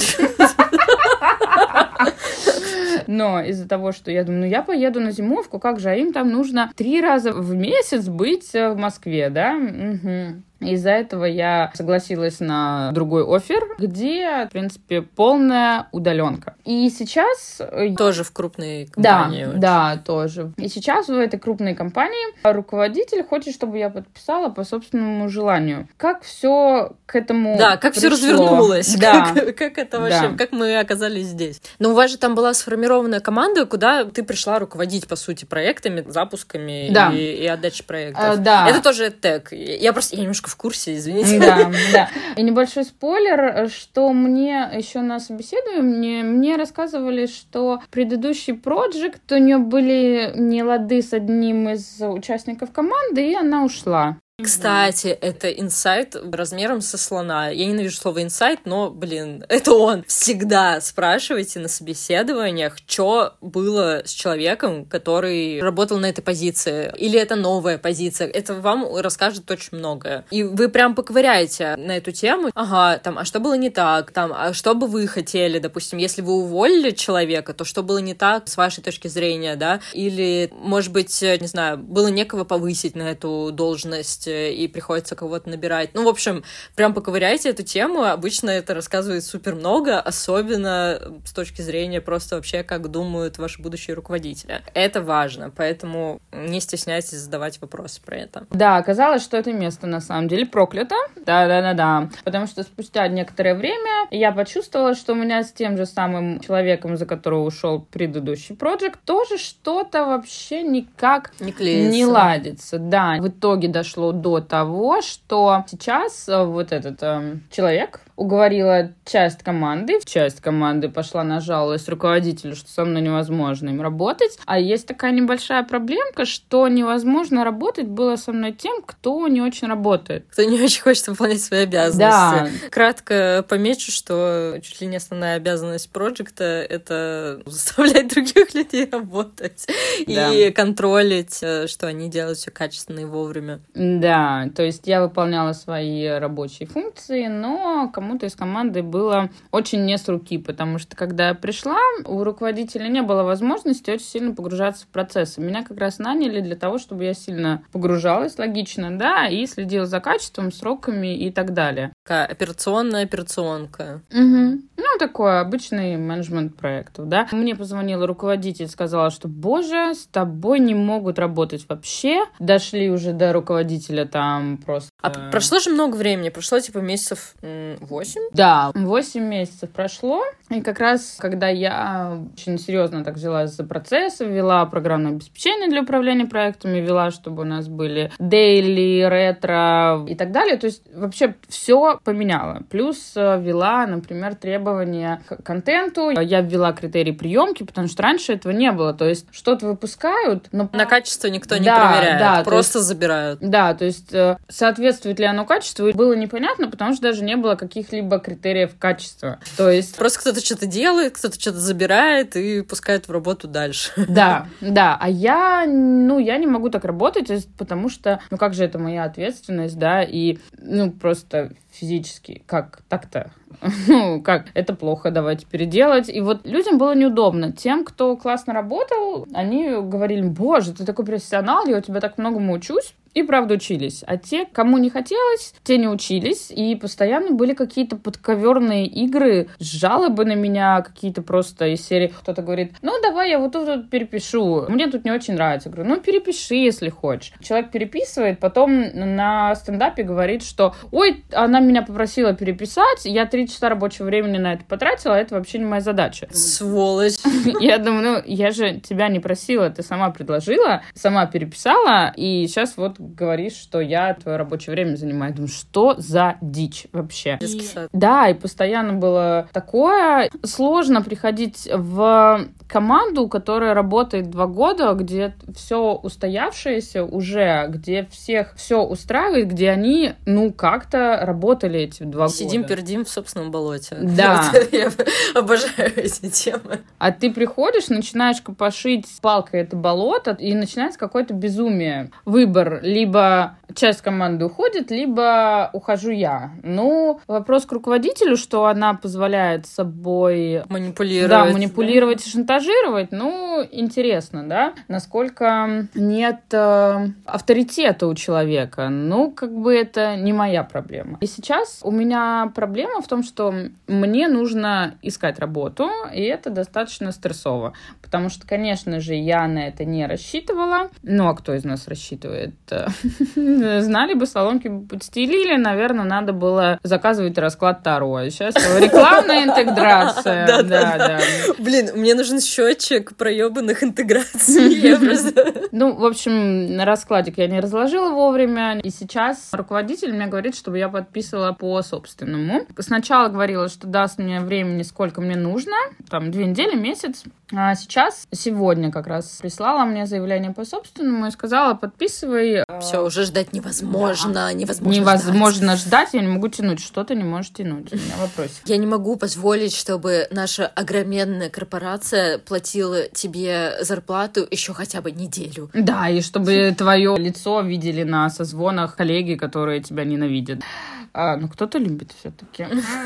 [SPEAKER 2] Но из-за того, что я думаю, я поеду на зимовку, как же, а им там нужно 3 раза в месяц быть в Москве, да? Угу. Из-за этого я согласилась на другой оффер, где, в принципе, полная удаленка. И сейчас...
[SPEAKER 1] Тоже в крупной компании.
[SPEAKER 2] Да, тоже. И сейчас в этой крупной компании руководитель хочет, чтобы я подписала по собственному желанию. Как все к этому
[SPEAKER 1] как все развернулось.
[SPEAKER 2] Да.
[SPEAKER 1] Как это вообще, как мы оказались здесь. Но у вас же там была сформированная команда, куда ты пришла руководить, по сути, проектами, запусками и отдачей проектов.
[SPEAKER 2] Да.
[SPEAKER 1] Это тоже тег. Я немножко в курсе, извините.
[SPEAKER 2] Да. И небольшой спойлер, что мне еще на собеседовании мне рассказывали, что предыдущий проект, у нее были нелады с одним из участников команды, и она ушла.
[SPEAKER 1] Кстати, это инсайт размером со слона. Я ненавижу слово инсайт, но, это он. Всегда спрашивайте на собеседованиях, что было с человеком, который работал на этой позиции. Или это новая позиция. Это вам расскажет очень многое. И вы прям поковыряете на эту тему. А что было не так? А что бы вы хотели? Допустим, если вы уволили человека, то что было не так с вашей точки зрения, да? Или, может быть, не знаю, было некого повысить на эту должность, и приходится кого-то набирать. В общем, прям поковыряйте эту тему. Обычно это рассказывает супер много, особенно с точки зрения просто вообще, как думают ваши будущие руководители. Это важно, поэтому не стесняйтесь задавать вопросы про это.
[SPEAKER 2] Да, оказалось, что это место на самом деле проклято. Да. Потому что спустя некоторое время я почувствовала, что у меня с тем же самым человеком, за которого ушел предыдущий проект, тоже что-то вообще никак не ладится. Да, в итоге дошло до того, что сейчас вот этот человек уговорила часть команды пошла на жалость руководителю, что со мной невозможно им работать. А есть такая небольшая проблемка, что невозможно работать было со мной тем, кто не очень работает.
[SPEAKER 1] Кто не очень хочет выполнять свои обязанности.
[SPEAKER 2] Да.
[SPEAKER 1] Кратко помечу, что чуть ли не основная обязанность проекта — это заставлять других людей работать и контролить, что они делают все качественно и вовремя.
[SPEAKER 2] Да, то есть я выполняла свои рабочие функции, но кому-то из команды было очень не с руки, потому что когда я пришла, у руководителя не было возможности очень сильно погружаться в процессы. Меня как раз наняли для того, чтобы я сильно погружалась, логично, да, и следила за качеством, сроками и так далее.
[SPEAKER 1] Такая операционная операционка.
[SPEAKER 2] Угу. Такой обычный менеджмент проектов, да. Мне позвонила руководитель, сказала, что, боже, с тобой не могут работать вообще. Дошли уже до руководителя там просто...
[SPEAKER 1] А прошло же много времени, прошло месяцев 8?
[SPEAKER 2] Да, 8 месяцев прошло. И как раз, когда я очень серьезно так взялась за процессы, ввела программное обеспечение для управления проектами, ввела, чтобы у нас были дейли, ретро и так далее. То есть вообще все поменяла. Плюс ввела, например, требования требования к контенту. Я ввела критерий приемки, потому что раньше этого не было. То есть что-то выпускают, но...
[SPEAKER 1] На качество никто не проверяет, просто забирают.
[SPEAKER 2] Да, то есть соответствует ли оно качеству, было непонятно, потому что даже не было каких-либо критериев качества. То есть...
[SPEAKER 1] Просто кто-то что-то делает, кто-то что-то забирает и пускает в работу дальше.
[SPEAKER 2] Да. А я не могу так работать, потому что, как же это моя ответственность, да, и, просто физически, как так-то? Как? Это плохо, давайте переделать. И вот людям было неудобно. Тем, кто классно работал, они говорили: боже, ты такой профессионал, я у тебя так многому учусь. И правда учились. А те, кому не хотелось, те не учились. И постоянно были какие-то подковерные игры, жалобы на меня, какие-то просто из серии. Кто-то говорит: давай я вот тут перепишу. Мне тут не очень нравится. Я говорю: перепиши, если хочешь. Человек переписывает, потом на стендапе говорит, что: ой, она меня попросила переписать, я 3 часа рабочего времени на это потратила, а это вообще не моя задача.
[SPEAKER 1] Сволочь.
[SPEAKER 2] Я думаю, я же тебя не просила, ты сама предложила, сама переписала, и сейчас вот говоришь, что я твое рабочее время занимаю. Думаю, что за дичь вообще? Да, и постоянно было такое. Сложно приходить в команду, которая работает 2 года, где все устоявшееся уже, где всех все устраивает, где они, как-то работали эти 2 года.
[SPEAKER 1] Сидим, пердим в собственном болоте.
[SPEAKER 2] Да.
[SPEAKER 1] Я обожаю эти темы.
[SPEAKER 2] А ты приходишь, начинаешь копошить палкой это болото, и начинается какое-то безумие. Выбор: либо часть команды уходит, либо ухожу я. Вопрос к руководителю, что она позволяет собой
[SPEAKER 1] манипулировать.
[SPEAKER 2] Да, манипулировать и шантажировать. Интересно, да? Насколько нет авторитета у человека. Это не моя проблема. И сейчас у меня проблема в том, что мне нужно искать работу, и это достаточно стрессово. Потому что, конечно же, я на это не рассчитывала. А кто из нас рассчитывает? Знали бы, соломки бы подстелили, наверное, надо было заказывать расклад Таро. Сейчас рекламная интеграция. Да.
[SPEAKER 1] Блин, мне нужен счетчик проебанных интеграций.
[SPEAKER 2] В общем, раскладик я не разложила вовремя, и сейчас руководитель мне говорит, чтобы я подписывала по собственному. Сначала говорила, что даст мне времени, сколько мне нужно, 2 недели, месяц. А сейчас, сегодня как раз прислала мне заявление по собственному и сказала: подписывай.
[SPEAKER 1] Все, уже ждать невозможно.
[SPEAKER 2] Да. Невозможно ждать, я не могу тянуть. Что ты не можешь тянуть? У меня вопросик.
[SPEAKER 1] Я не могу позволить, чтобы наша огроменная корпорация платила тебе зарплату еще хотя бы неделю.
[SPEAKER 2] Да, и чтобы твое лицо видели на созвонах коллеги, которые тебя ненавидят. Кто-то любит все-таки.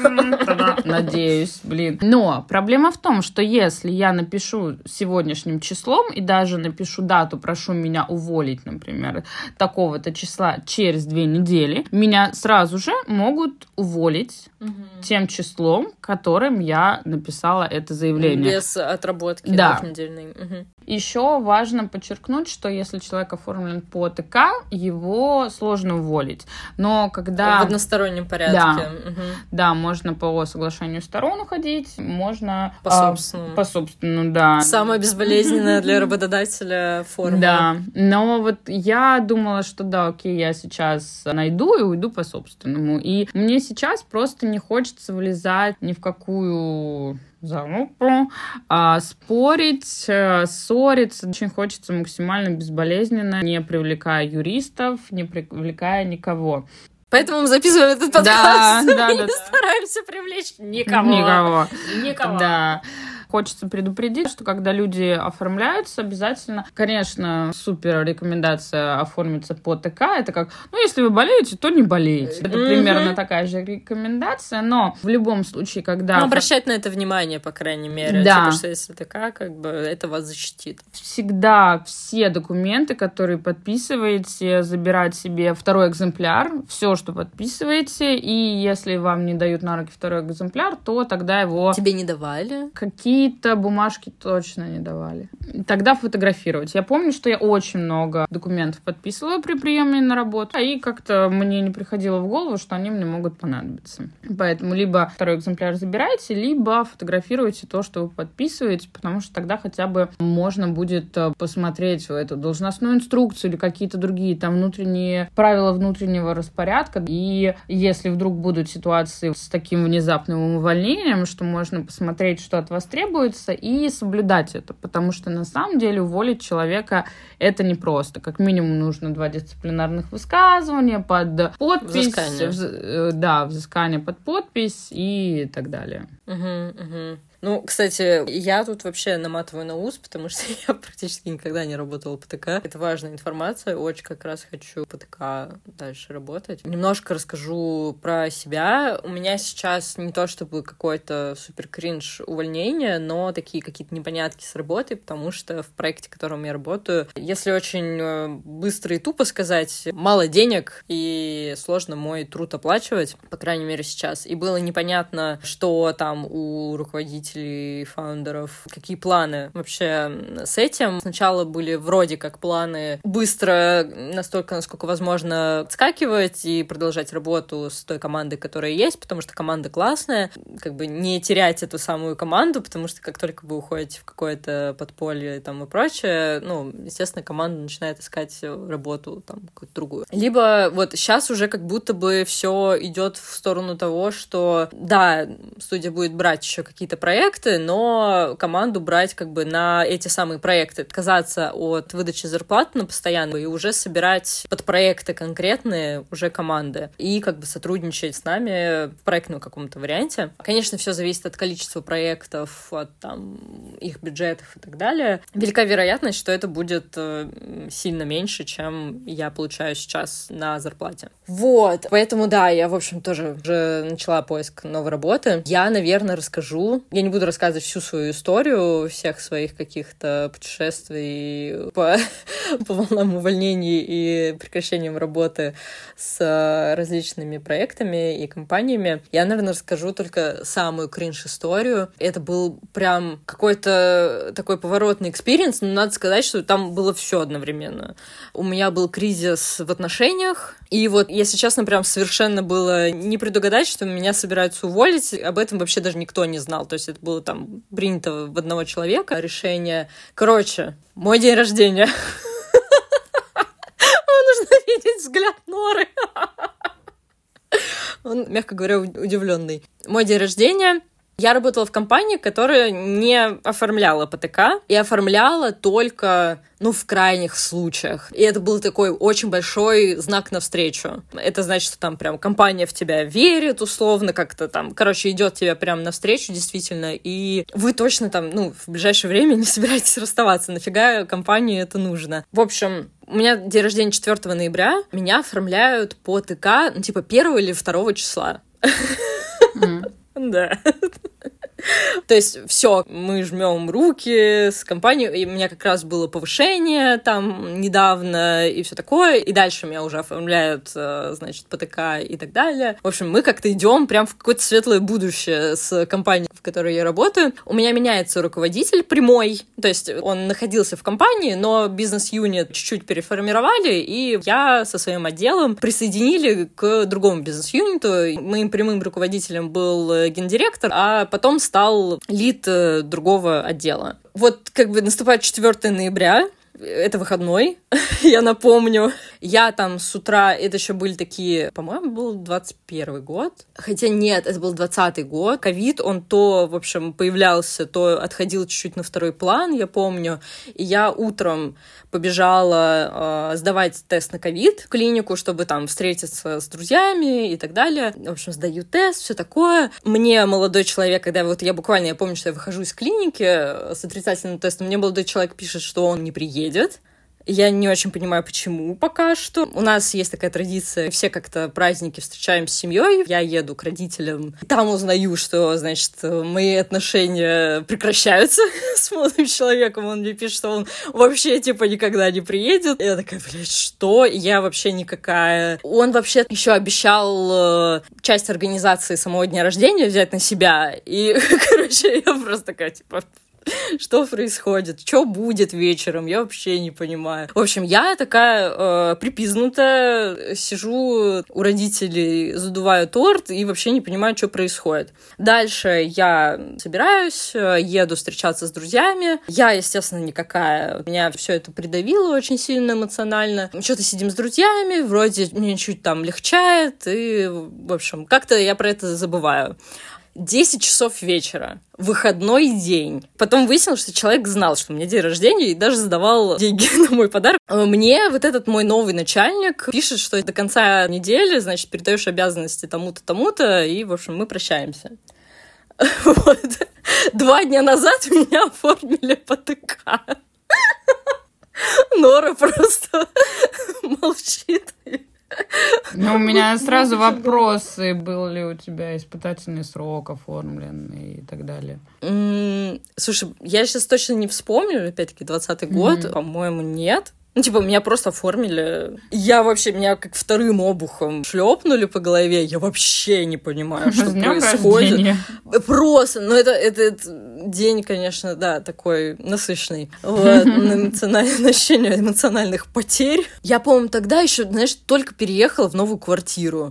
[SPEAKER 2] Надеюсь, блин. Но проблема в том, что если я напишу сегодняшним числом и даже напишу дату, прошу меня уволить, например, такого-то числа через 2 недели, меня сразу же могут уволить тем числом, которым я написала это заявление.
[SPEAKER 1] Без отработки 2-недельной.
[SPEAKER 2] Еще важно подчеркнуть, что если человек оформлен по ТК, его сложно уволить. Но когда...
[SPEAKER 1] В одностороннем порядке.
[SPEAKER 2] Да, можно по соглашению сторон уходить, можно...
[SPEAKER 1] По собственному.
[SPEAKER 2] Да.
[SPEAKER 1] Самая безболезненная для работодателя форма.
[SPEAKER 2] Да, но я думала, что окей, я сейчас найду и уйду по собственному. И мне сейчас просто не хочется влезать ни в какую... залупу, спорить, ссориться. Очень хочется максимально безболезненно, не привлекая юристов, не привлекая никого.
[SPEAKER 1] Поэтому мы записываем этот подкаст.
[SPEAKER 2] Да.
[SPEAKER 1] Стараемся привлечь никого.
[SPEAKER 2] Да. Хочется предупредить, что когда люди оформляются, обязательно, конечно, супер рекомендация оформиться по ТК. Это как, если вы болеете, то не болеете. Это примерно такая же рекомендация, но в любом случае, когда...
[SPEAKER 1] обращать на это внимание, по крайней мере.
[SPEAKER 2] Да.
[SPEAKER 1] Что если ТК, это вас защитит.
[SPEAKER 2] Всегда все документы, которые подписываете, забирать себе 2-й экземпляр, все, что подписываете, и если вам не дают на руки 2-й экземпляр, то тогда его...
[SPEAKER 1] Тебе не давали?
[SPEAKER 2] Какие какие-то бумажки точно не давали. Тогда фотографировать. Я помню, что я очень много документов подписывала при приеме на работу, и как-то мне не приходило в голову, что они мне могут понадобиться. Поэтому либо второй экземпляр забирайте, либо фотографируйте то, что вы подписываете, потому что тогда хотя бы можно будет посмотреть в эту должностную инструкцию или какие-то другие там внутренние правила внутреннего распорядка. И если вдруг будут ситуации с таким внезапным увольнением, что можно посмотреть, что от вас требуется, и соблюдать это, потому что на самом деле уволить человека это непросто. Как минимум нужно 2 дисциплинарных высказывания под подпись. Взыскание. Взыскание под подпись и так далее.
[SPEAKER 1] Ну, кстати, я тут вообще наматываю на ус, потому что я практически никогда не работала по ТК. Это важная информация, очень как раз хочу по ТК дальше работать. Немножко расскажу про себя. У меня сейчас не то чтобы какой-то супер кринж увольнение, но такие какие-то непонятки с работой, потому что в проекте, в котором я работаю, если очень быстро и тупо сказать, мало денег и сложно мой труд оплачивать, по крайней мере сейчас. И было непонятно, что там у руководителей, фаундеров, какие планы вообще с этим. Сначала были вроде как планы быстро, настолько, насколько возможно, отскакивать и продолжать работу с той командой, которая есть, потому что команда классная, как бы не терять эту самую команду, потому что как только вы уходите в какое-то подполье там и прочее, ну, естественно, команда начинает искать работу там какую-то другую. Либо вот сейчас уже как будто бы все идет в сторону того, что да, студия будет брать еще какие-то проекты, но команду брать как бы на эти самые проекты, отказаться от выдачи зарплат на постоянную и уже собирать под проекты конкретные уже команды и как бы сотрудничать с нами в проектном каком-то варианте. Конечно, все зависит от количества проектов, от там их бюджетов и так далее. Велика вероятность, что это будет сильно меньше, чем я получаю сейчас на зарплате. Вот, поэтому да, я, в общем, тоже уже начала поиск новой работы. Я, наверное, расскажу. Я не буду рассказывать всю свою историю, всех своих каких-то путешествий по волнам увольнений и прекращением работы с различными проектами и компаниями. Я, наверное, расскажу только самую кринж-историю. Это был прям какой-то такой поворотный экспириенс, но надо сказать, что там было все одновременно. У меня был кризис в отношениях, и вот, если честно, прям совершенно было не предугадать, что меня собираются уволить. Об этом вообще даже никто не знал. То есть это было там принято в одного человека решение. Короче, мой день рождения. Нужно видеть взгляд Норы. Он, мягко говоря, удивленный. Мой день рождения. Я работала в компании, которая не оформляла ПТК и оформляла только, в крайних случаях. И это был такой очень большой знак навстречу. Это значит, что там прям компания в тебя верит, условно, как-то там, идет тебе прям навстречу, действительно, и вы точно там, в ближайшее время не собираетесь расставаться. Нафига компании это нужно? В общем, у меня день рождения 4 ноября, меня оформляют по ТК, 1 или 2 числа. Да. То есть все, мы жмем руки с компанией, и у меня как раз было повышение там недавно и все такое, и дальше меня уже оформляют, значит, ПТК и так далее. В общем, мы как-то идем прям в какое-то светлое будущее с компанией, в которой я работаю. У меня меняется руководитель прямой, то есть он находился в компании, но бизнес-юнит чуть-чуть переформировали, и я со своим отделом присоединили к другому бизнес-юниту. Моим прямым руководителем был гендиректор, а потом стал лид другого отдела. Вот наступает 4 ноября, это выходной, я напомню. Я там с утра, это еще были такие, по-моему, был 21 год. Хотя нет, это был 20-й год. Ковид, он то, в общем, появлялся, то отходил чуть-чуть на второй план, я помню. И я утром побежала сдавать тест на ковид в клинику, чтобы там встретиться с друзьями и так далее. В общем, сдаю тест, все такое. Мне молодой человек, когда я помню, что я выхожу из клиники с отрицательным тестом, мне молодой человек пишет, что он не приедет. Я не очень понимаю, почему пока что. У нас есть такая традиция, все как-то праздники встречаем с семьей. Я еду к родителям, там узнаю, что, значит, мои отношения прекращаются с молодым человеком. Он мне пишет, что он вообще, типа, никогда не приедет. И я такая, блядь, что? Я вообще никакая. Он вообще еще обещал часть организации самого дня рождения взять на себя. И, короче, я просто такая, типа... Что происходит? Что будет вечером? Я вообще не понимаю. В общем, я такая припизнутая, сижу у родителей, задуваю торт и вообще не понимаю, что происходит. Дальше я собираюсь, еду встречаться с друзьями. Я, естественно, никакая. Меня все это придавило очень сильно эмоционально. Что-то сидим с друзьями, вроде мне чуть там легчает, и, в общем, как-то я про это забываю. 10 часов вечера, выходной день. Потом выяснилось, что человек знал, что у меня день рождения, и даже задавал деньги на мой подарок. Мне вот этот мой новый начальник пишет, что до конца недели, значит, передаешь обязанности тому-то, тому-то, и, в общем, мы прощаемся. Вот. 2 дня назад меня оформили по ТК. Нора просто молчит.
[SPEAKER 2] Ну, у меня сразу вопросы. Был ли у тебя испытательный срок оформлен и так далее?
[SPEAKER 1] Слушай, я сейчас точно не вспомню, опять-таки, 20-й год. По-моему, нет. Ну, типа, меня просто оформили. Меня как вторым обухом шлепнули по голове. Я вообще не понимаю, что происходит. Просто, ну, это день, конечно, да, такой насыщенный. Вот, ощущение эмоциональных потерь. Я, по-моему, тогда еще, знаешь, только переехала в новую квартиру.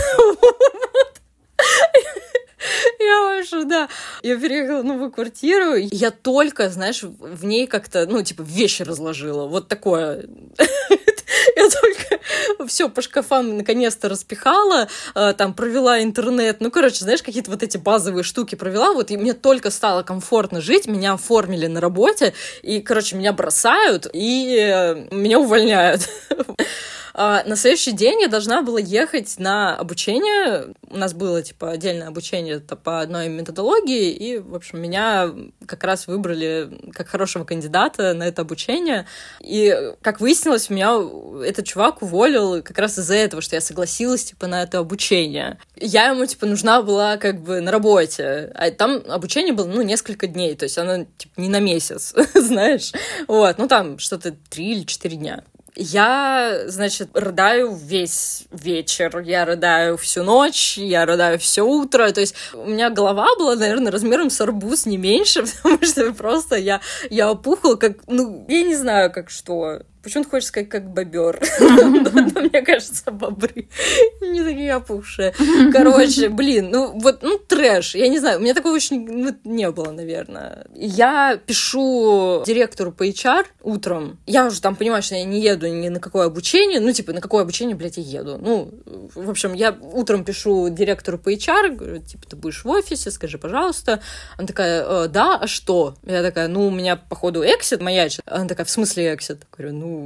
[SPEAKER 1] Я вообще, да. Я переехала в новую квартиру. Я только, знаешь, в ней как-то, ну, типа, вещи разложила. Вот такое. Я только все по шкафам наконец-то распихала, там, провела интернет. Ну, короче, знаешь, какие-то вот эти базовые штуки провела. Вот, и мне только стало комфортно жить. Меня оформили на работе. И, короче, меня бросают, и меня увольняют. На следующий день я должна была ехать на обучение. У нас было, типа, отдельное обучение по одной методологии, и, в общем, меня как раз выбрали как хорошего кандидата на это обучение. И, как выяснилось, меня этот чувак уволил как раз из-за этого, что я согласилась, типа, на это обучение. Я ему, типа, нужна была, как бы, на работе. А там обучение было, ну, несколько дней, то есть оно, типа, не на месяц, знаешь. Вот, ну, там что-то 3 или 4 дня. Я, значит, рыдаю весь вечер, я рыдаю всю ночь, я рыдаю все утро. То есть у меня голова была, наверное, размером с арбуз, не меньше, потому что просто я опухла, как, ну, я не знаю, как что. Почему-то хочется сказать, как бобер. Но мне кажется, бобры не такие опухшие. Короче, блин, трэш. Я не знаю, у меня такого еще не было, наверное. Я пишу директору по HR утром. Я уже там понимаю, что я не еду ни на какое обучение. Ну, типа, на какое обучение, блядь, я еду? Ну, в общем, я утром пишу директору по HR, говорю, типа, ты будешь в офисе, скажи, пожалуйста. Она такая, да, а что? Я такая, ну, у меня, походу, эксит маячит. Она такая, в смысле эксит? Говорю, ну,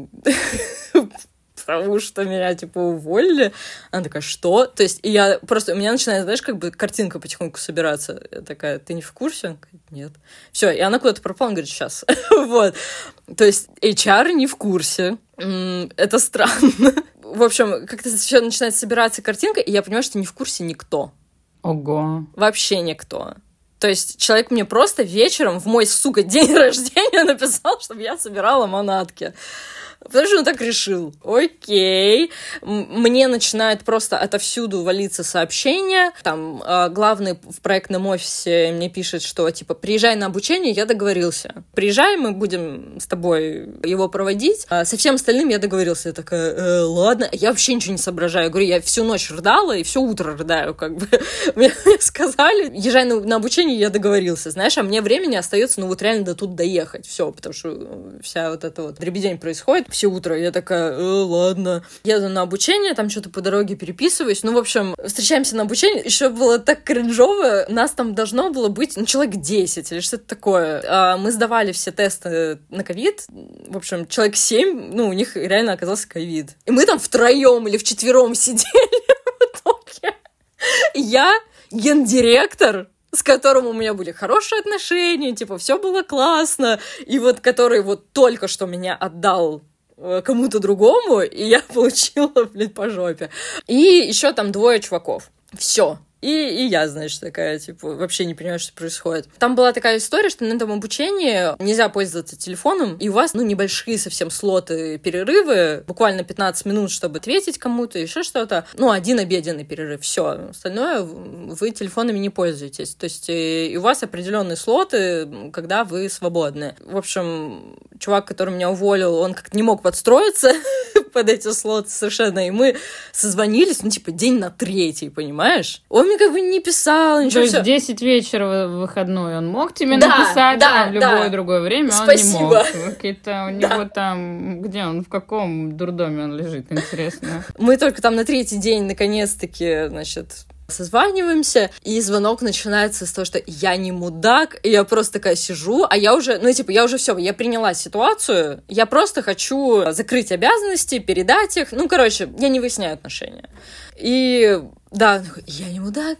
[SPEAKER 1] потому что меня, типа, уволили. Она такая, что? То есть, и я просто, у меня начинает, знаешь, как бы картинка потихоньку собираться. Я такая, ты не в курсе? Она говорит, нет. Все, и она куда-то пропала, она говорит, сейчас. Вот. То есть, HR не в курсе. Это странно. В общем, как-то все начинает собираться картинка, и я понимаю, что не в курсе никто.
[SPEAKER 2] Ого.
[SPEAKER 1] Вообще никто. То есть человек мне просто вечером в мой, сука, день рождения написал, чтобы я собирала манатки. Потому что он так решил. Окей. Мне начинают просто отовсюду валиться сообщения. Там главный в проектном офисе мне пишет, что типа приезжай на обучение, я договорился. Приезжай, мы будем с тобой его проводить. Со всем остальным я договорился. Я такая, ладно. Я вообще ничего не соображаю. Я говорю, я всю ночь рыдала и все утро рыдаю. Как бы. Мне сказали, езжай на обучение, я договорился. Знаешь, а мне времени остается, ну вот реально до тут доехать. Все, потому что вся вот эта вот дребедень происходит. Все утро. Я такая, ладно. Еду на обучение, там что-то по дороге переписываюсь. Ну, в общем, встречаемся на обучении. Еще было так кринжово. Нас там должно было быть, ну, человек 10 или что-то такое. Мы сдавали все тесты на ковид. В общем, человек 7, ну, у них реально оказался ковид. И мы там втроем или вчетвером сидели в итоге. Я гендиректор, с которым у меня были хорошие отношения, типа, все было классно. И вот который вот только что меня отдал кому-то другому, и я получила, блин, по жопе. И еще там 2 чуваков. Все. И я, значит, такая, типа, вообще не понимаю, что происходит. Там была такая история, что на этом обучении нельзя пользоваться телефоном, и у вас, небольшие совсем слоты, перерывы, буквально 15 минут, чтобы ответить кому-то, еще что-то. 1 обеденный перерыв, все. Остальное вы телефонами не пользуетесь. То есть и у вас определенные слоты, когда вы свободны. В общем, чувак, который меня уволил, он как-то не мог подстроиться под эти слоты совершенно, и мы созвонились, день на 3, понимаешь? Он мне как бы не писал, ничего.
[SPEAKER 2] То есть в 10 вечера в выходной он мог тебе написать, а в любое другое время
[SPEAKER 1] Спасибо.
[SPEAKER 2] Он не мог. Какие-то у него там... Где он? В каком дурдоме он лежит? Интересно.
[SPEAKER 1] Мы только там на 3-й день наконец-таки, значит, созваниваемся, и звонок начинается с того, что я не мудак, и я просто такая сижу, а я уже, я уже все, я приняла ситуацию, я просто хочу закрыть обязанности, передать их, я не выясняю отношения. И да, я не мудак,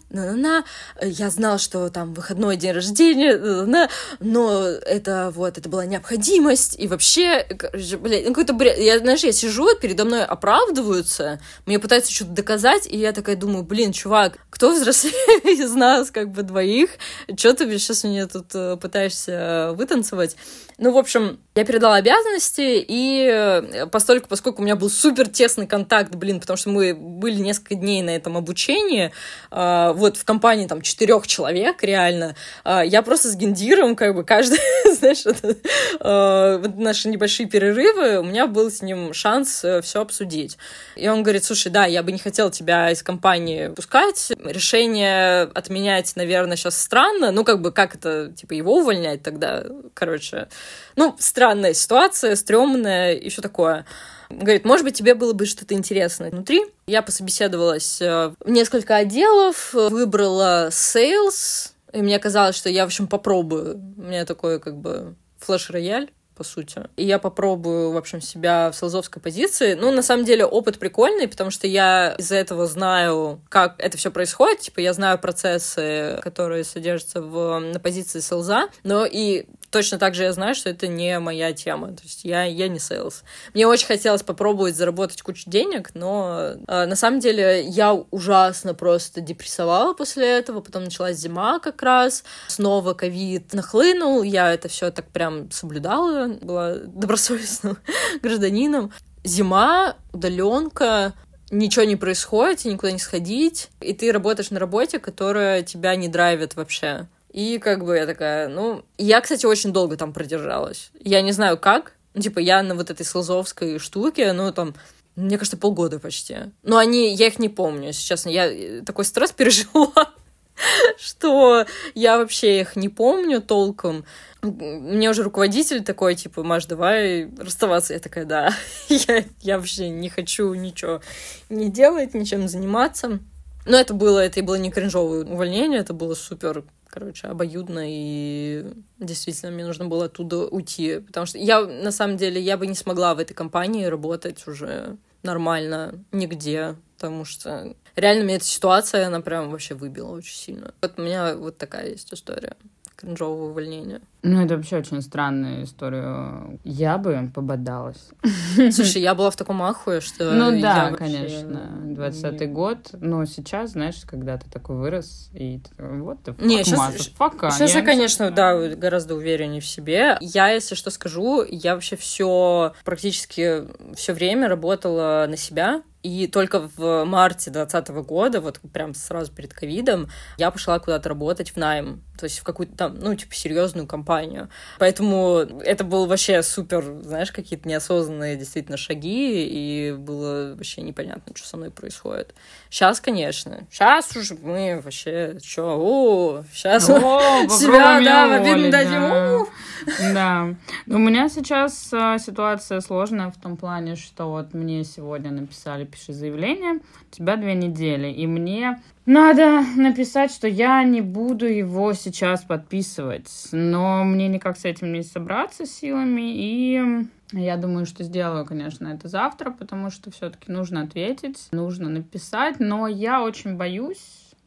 [SPEAKER 1] я знал, что там выходной, день рождения, но это была необходимость, и вообще, какой-то бред. Я сижу, передо мной оправдываются, мне пытаются что-то доказать, и я такая думаю, чувак, кто взрослее из нас, двоих, что ты сейчас мне тут пытаешься вытанцевать? В общем, я передала обязанности, и поскольку у меня был супер тесный контакт, потому что мы были несколько дней на этом обучении, в компании 4 человек, реально, я просто с Гендиром, каждый, знаешь, наши небольшие перерывы, у меня был с ним шанс все обсудить. И он говорит, слушай, да, я бы не хотел тебя из компании пускать, решение отменять, наверное, сейчас странно, как это, его увольнять тогда, странная ситуация, стрёмная и все такое. Говорит, может быть, тебе было бы что-то интересное внутри. Я пособеседовалась в несколько отделов, выбрала sales, и мне казалось, что я, в общем, попробую. У меня такой, флеш-рояль, по сути. И я попробую, в общем, себя в селзовской позиции. На самом деле, опыт прикольный, потому что я из-за этого знаю, как это все происходит. Я знаю процессы, которые содержатся на позиции селза, но и точно так же я знаю, что это не моя тема. То есть я не сейлс. Мне очень хотелось попробовать заработать кучу денег, но на самом деле я ужасно просто депрессовала после этого. Потом началась зима как раз. Снова ковид нахлынул. Я это все так прям соблюдала. Была добросовестным гражданином. Зима, удаленка, ничего не происходит, и никуда не сходить. И ты работаешь на работе, которая тебя не драйвит вообще. И я такая, Я, кстати, очень долго там продержалась. Я не знаю, как. Я на этой селзовской штуке, мне кажется, полгода почти. Но я их не помню, если честно. Я такой стресс пережила, что я вообще их не помню толком. Мне уже руководитель такой, Маш, давай расставаться. Я такая, да. Я вообще не хочу ничего не делать, ничем заниматься. Но это было не кринжовое увольнение, это было супер, обоюдно, и действительно мне нужно было оттуда уйти, потому что на самом деле, я бы не смогла в этой компании работать уже нормально нигде, потому что реально меня эта ситуация, она прям вообще выбила очень сильно. У меня такая есть история кринжового увольнения.
[SPEAKER 2] Это вообще очень странная история. Я бы пободалась.
[SPEAKER 1] Слушай, я была в таком ахуе, что...
[SPEAKER 2] да, конечно, 20-й год. Но сейчас, знаешь, когда ты такой вырос, и ты
[SPEAKER 1] Не, сейчас я, конечно, гораздо увереннее в себе. Я, если что скажу, я вообще практически все время работала на себя. И только в марте 2020 года, прям сразу перед ковидом, я пошла куда-то работать в найм. То есть в какую-то там, серьезную компанию. Поэтому это был вообще супер, знаешь, какие-то неосознанные действительно шаги, и было вообще непонятно, что со мной происходит. Сейчас, конечно. Сейчас уже мы вообще, сейчас себя, обидно дадим.
[SPEAKER 2] Да. У меня сейчас ситуация сложная в том плане, что мне сегодня написали, пиши заявление, у тебя 2 недели, и мне надо написать, что я не буду его сейчас подписывать, но мне никак с этим не собраться силами, и я думаю, что сделаю, конечно, это завтра, потому что все-таки нужно ответить, нужно написать, но я очень боюсь,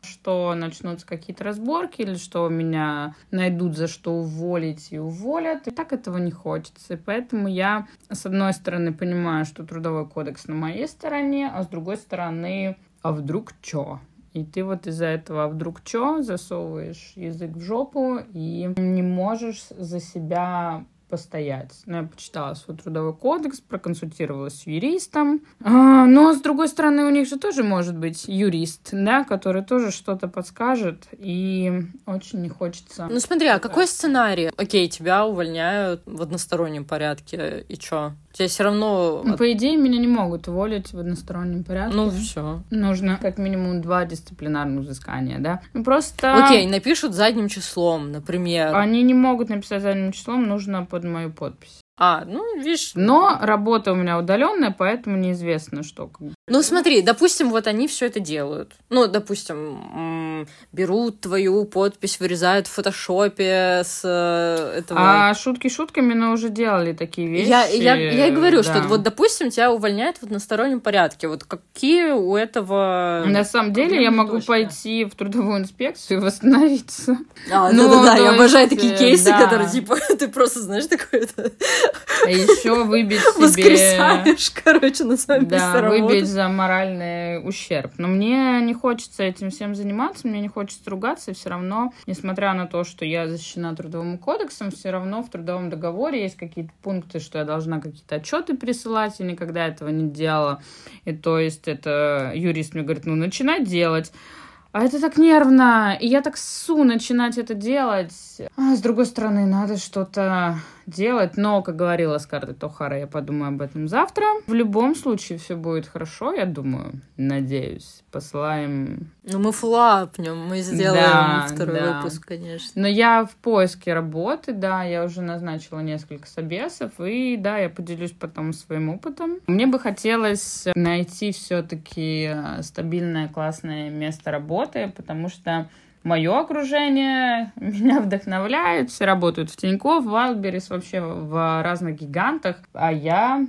[SPEAKER 2] что начнутся какие-то разборки или что меня найдут за что уволить и уволят. И так этого не хочется. И поэтому я, с одной стороны, понимаю, что Трудовой кодекс на моей стороне, а с другой стороны, а вдруг чё? И ты вот из-за этого, а вдруг чё, засовываешь язык в жопу и не можешь за себя постоять. Я почитала свой Трудовой кодекс, проконсультировалась с юристом. Но, с другой стороны, у них же тоже может быть юрист, да, который тоже что-то подскажет, и очень не хочется...
[SPEAKER 1] Ну смотри, а какой сценарий? Окей, тебя увольняют в одностороннем порядке, и чё? Тебе все равно...
[SPEAKER 2] По идее, меня не могут уволить в одностороннем порядке.
[SPEAKER 1] Ну, все.
[SPEAKER 2] Нужно как минимум 2 дисциплинарных взыскания, да? Просто...
[SPEAKER 1] Окей, напишут задним числом, например.
[SPEAKER 2] Они не могут написать задним числом, нужно под мою подпись.
[SPEAKER 1] Ну, видишь...
[SPEAKER 2] Но работа у меня удаленная, поэтому неизвестно, что...
[SPEAKER 1] Ну, смотри, допустим, вот они все это делают. Ну, допустим, берут твою подпись, вырезают в фотошопе с этого...
[SPEAKER 2] А шутки шутками, но уже делали такие вещи.
[SPEAKER 1] Я и говорю, что вот, допустим, тебя увольняют в одностороннем порядке. Вот какие у этого...
[SPEAKER 2] На самом деле, я могу пойти в трудовую инспекцию и восстановиться.
[SPEAKER 1] Да-да-да, я обожаю такие кейсы, которые, типа, ты просто, знаешь, такое-то...
[SPEAKER 2] А еще выбить себе...
[SPEAKER 1] Воскресаешь, короче, на своем месте работы.
[SPEAKER 2] Выбить за моральный ущерб. Но мне не хочется этим всем заниматься, мне не хочется ругаться, и все равно, несмотря на то, что я защищена Трудовым кодексом, все равно в трудовом договоре есть какие-то пункты, что я должна какие-то отчеты присылать, я никогда этого не делала. И то есть это юрист мне говорит, начинай делать. А это так нервно, и я так ссу начинать это делать. А с другой стороны, надо что-то делать, но, как говорила Скарлетт О'Хара, я подумаю об этом завтра. В любом случае все будет хорошо, я думаю, надеюсь. Посылаем...
[SPEAKER 1] мы фуллапнем, мы сделаем второй выпуск, конечно.
[SPEAKER 2] Но я в поиске работы, я уже назначила несколько собесов, и я поделюсь потом своим опытом. Мне бы хотелось найти все-таки стабильное, классное место работы, потому что мое окружение меня вдохновляет. Все работают в Тинькофф, в Wildberries, вообще в разных гигантах. А я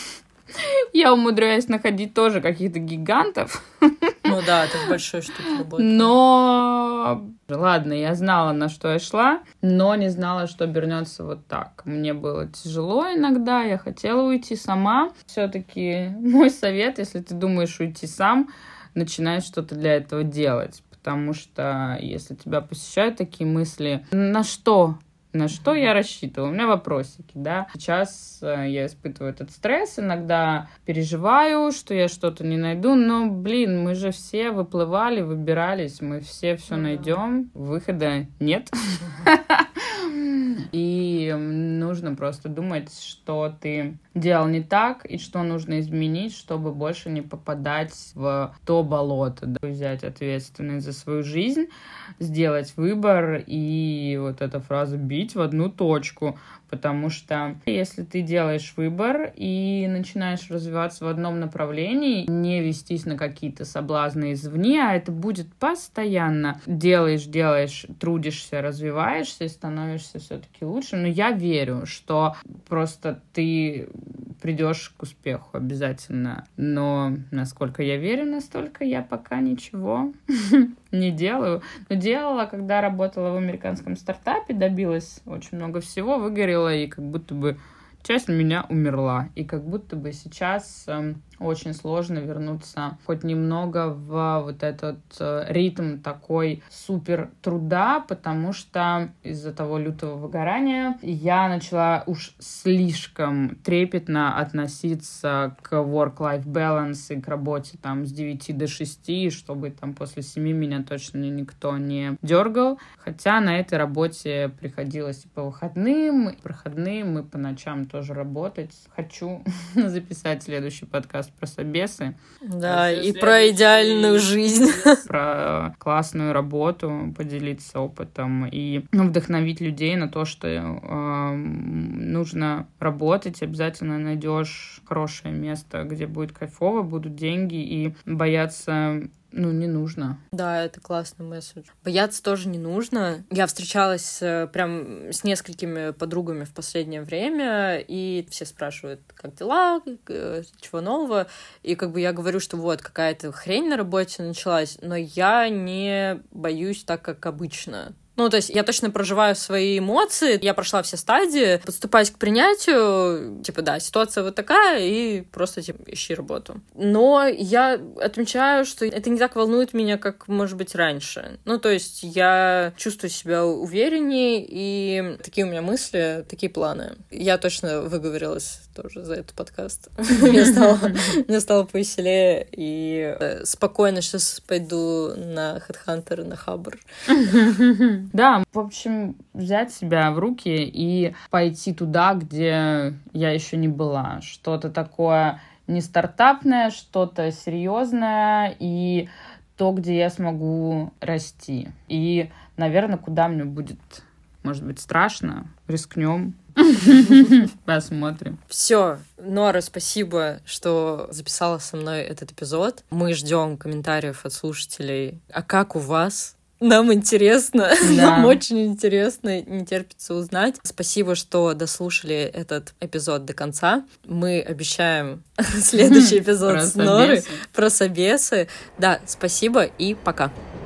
[SPEAKER 2] умудряюсь находить тоже каких-то гигантов.
[SPEAKER 1] Ну да, это в большой штуке работает.
[SPEAKER 2] Но ладно, я знала, на что я шла, но не знала, что обернется вот так. Мне было тяжело иногда, я хотела уйти сама. Все-таки мой совет, если ты думаешь уйти сам, начинай что-то для этого делать. Потому что если тебя посещают такие мысли, на что я рассчитывала? У меня вопросики, Сейчас я испытываю этот стресс, иногда переживаю, что я что-то не найду, но, мы же все выплывали, выбирались, мы все найдем, выхода нет. И нужно просто думать, что ты делал не так и что нужно изменить, чтобы больше не попадать в то болото. Взять ответственность за свою жизнь, сделать выбор и вот эта фраза «бить в одну точку». Потому что если ты делаешь выбор и начинаешь развиваться в одном направлении, не вестись на какие-то соблазны извне, а это будет постоянно. Делаешь, трудишься, развиваешься и становишься все-таки лучше. Но я верю, что просто ты придешь к успеху обязательно. Но насколько я верю, настолько я пока ничего не делаю. Но делала, когда работала в американском стартапе, добилась очень много всего, выгорела, и как будто бы часть меня умерла. И как будто бы сейчас очень сложно вернуться хоть немного в вот этот ритм такой супер труда, потому что из-за того лютого выгорания я начала уж слишком трепетно относиться к work-life balance и к работе с 9 до 6, чтобы после 7 меня точно никто не дергал. Хотя на этой работе приходилось и по выходным, и по проходным, и по ночам тоже работать. Хочу записать следующий подкаст про собесы.
[SPEAKER 1] Да, и про идеальную жизнь.
[SPEAKER 2] Про классную работу, поделиться опытом и вдохновить людей на то, что нужно работать, обязательно найдешь хорошее место, где будет кайфово, будут деньги, и бояться не нужно.
[SPEAKER 1] Да, это классный месседж. Бояться тоже не нужно. Я встречалась прям с несколькими подругами в последнее время, и все спрашивают, как дела, чего нового. И как бы я говорю, что вот какая-то хрень на работе началась, но я не боюсь так, как обычно. Ну, то есть я точно проживаю свои эмоции, я прошла все стадии, подступаюсь к принятию, типа, да, ситуация вот такая, и просто, типа, ищи работу. Но я отмечаю, что это не так волнует меня, как, может быть, раньше. Ну, то есть я чувствую себя увереннее, и такие у меня мысли, такие планы. Я точно выговорилась тоже за этот подкаст. Мне стало повеселее, и спокойно сейчас пойду на HeadHunter, на Хабр.
[SPEAKER 2] Да, в общем, взять себя в руки и пойти туда, где я еще не была. Что-то такое не стартапное, что-то серьезное и то, где я смогу расти. И, наверное, куда мне будет, может быть, страшно, рискнем. Посмотрим.
[SPEAKER 1] Все, Нора, спасибо, что записала со мной этот эпизод. Мы ждем комментариев от слушателей. А как у вас? Нам интересно, нам очень интересно, не терпится узнать. Спасибо, что дослушали этот эпизод до конца. Мы обещаем следующий эпизод с Норой про собесы. Да, спасибо и пока.